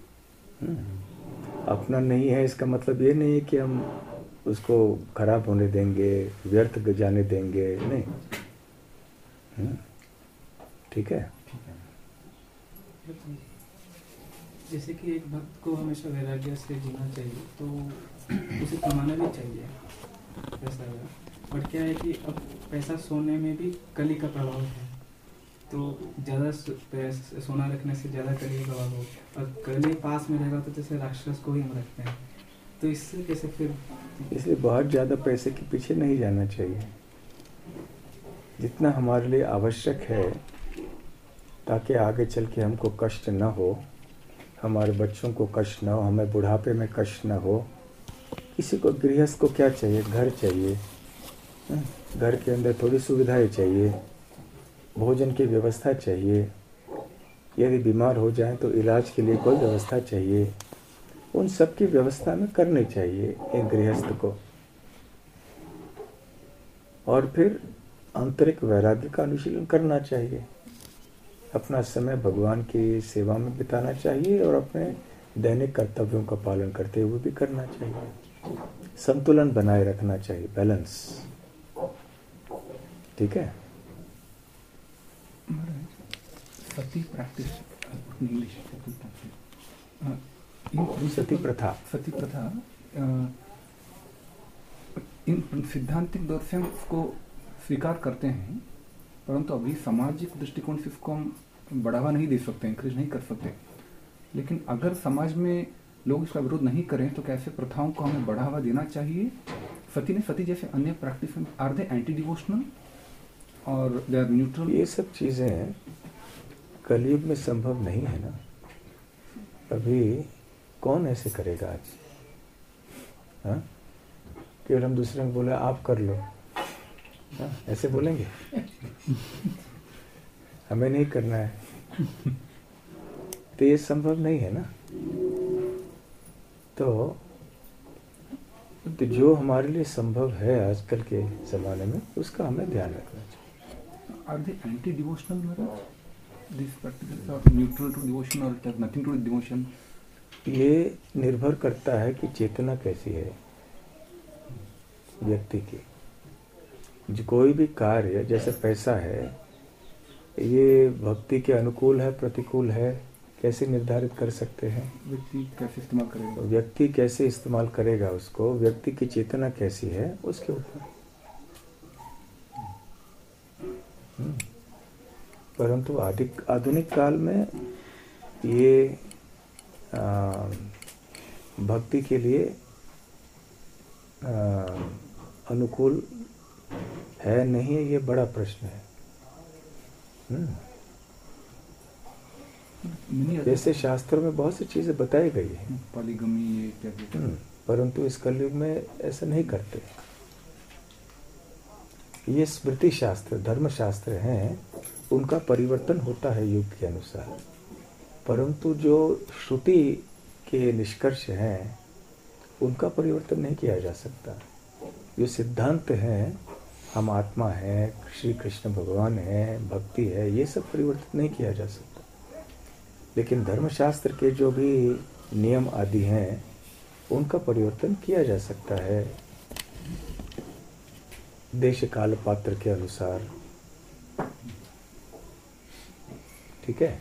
अपना नहीं है इसका मतलब ये नहीं है कि हम उसको खराब होने देंगे, व्यर्थ जाने देंगे, नहीं। ठीक है। जैसे कि एक भक्त को हमेशा वैराग्य से जीना चाहिए, तो उसे कमाना भी चाहिए पैसा। बट क्या है कि अब पैसा सोने में भी कली का प्रभाव है, तो ज़्यादा सोना रखने से ज़्यादा कली का प्रभाव हो, और कली पास में रहेगा तो जैसे राक्षस को ही हम रखते हैं। तो इससे कैसे फिर, इसलिए बहुत ज़्यादा पैसे के पीछे नहीं जाना चाहिए। जितना हमारे लिए आवश्यक है, ताकि आगे चल के हमको कष्ट न हो, हमारे बच्चों को कष्ट न हो, हमें बुढ़ापे में कष्ट न हो। किसी को, गृहस्थ को क्या चाहिए? घर चाहिए। घर के अंदर थोड़ी सुविधाएं चाहिए, भोजन की व्यवस्था चाहिए, यदि बीमार हो जाए तो इलाज के लिए कोई व्यवस्था चाहिए। उन सब की व्यवस्था में करनी चाहिए एक गृहस्थ को। और फिर आंतरिक वैराग्य का अनुशीलन करना चाहिए। अपना समय भगवान की सेवा में बिताना चाहिए और अपने दैनिक कर्तव्यों का पालन करते हुए भी करना चाहिए। संतुलन बनाए रखना चाहिए, बैलेंस। ठीक है। सती प्रैक्टिस इंग्लिश, सती प्रथा, सती प्रथा इन सिद्धांतिक दौर से हम इसको स्वीकार करते हैं, परंतु अभी सामाजिक दृष्टिकोण से इसको हम बढ़ावा नहीं दे सकते, इंकरेज नहीं कर सकते। लेकिन अगर समाज में लोग इसका विरोध नहीं करें तो कैसे प्रथाओं को हमें बढ़ावा देना चाहिए। सती जैसे अन्य practice are they anti devotional और दे आर न्यूट्रल? ये सब चीजें कलयुग में संभव नहीं है ना। अभी कौन ऐसे करेगा आज? हाँ, केवल हम दूसरे को बोले आप कर लो, हाँ, ऐसे बोलेंगे? हमें नहीं करना है, तो ये संभव नहीं है ना। तो जो हमारे लिए संभव है आजकल के जमाने में, उसका हमें ध्यान रखना चाहिए। Are they anti devotional marriage? This practices are neutral to devotion और it has nothing to do with devotion? ये निर्भर करता है कि चेतना कैसी है व्यक्ति की। जो कोई भी कार्य, जैसे पैसा है, ये भक्ति के अनुकूल है, प्रतिकूल है, कैसे निर्धारित कर सकते हैं? व्यक्ति कैसे इस्तेमाल करेगा? व्यक्ति कैसे इस्तेमाल करेगा उसको, व्यक्ति की चेतना कैसी है, उसके ऊपर। परंतु आधुनिक काल में ये भक्ति के लिए अनुकूल है नहीं है, ये बड़ा प्रश्न है। जैसे शास्त्रों में बहुत सी चीजें बताई गई है, पॉलीगमी, ये इत्यादि, परंतु इस कलयुग में ऐसा नहीं करते। ये स्मृति शास्त्र, धर्म शास्त्र हैं, उनका परिवर्तन होता है युग के अनुसार, परंतु जो श्रुति के निष्कर्ष हैं उनका परिवर्तन नहीं किया जा सकता। जो सिद्धांत हैं हम आत्मा हैं, श्री कृष्ण भगवान हैं, भक्ति है, ये सब परिवर्तित नहीं किया जा सकता। लेकिन धर्मशास्त्र के जो भी नियम आदि हैं उनका परिवर्तन किया जा सकता है देश काल पात्र के अनुसार। ठीक है।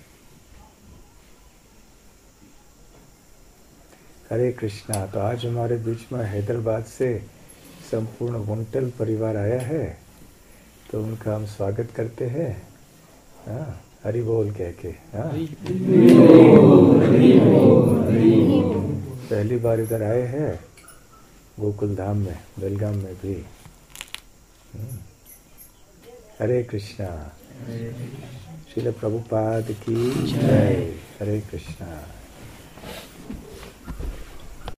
हरे कृष्णा। तो आज हमारे बीच में हैदराबाद से संपूर्ण वंटल परिवार आया है, तो उनका हम स्वागत करते हैं। हाँ, हरि बोल कह के। हाँ, पहली बार इधर आए हैं गोकुल धाम में, बेलगाम में भी। हरे कृष्णा। श्रील प्रभुपाद की जय। हरे कृष्णा।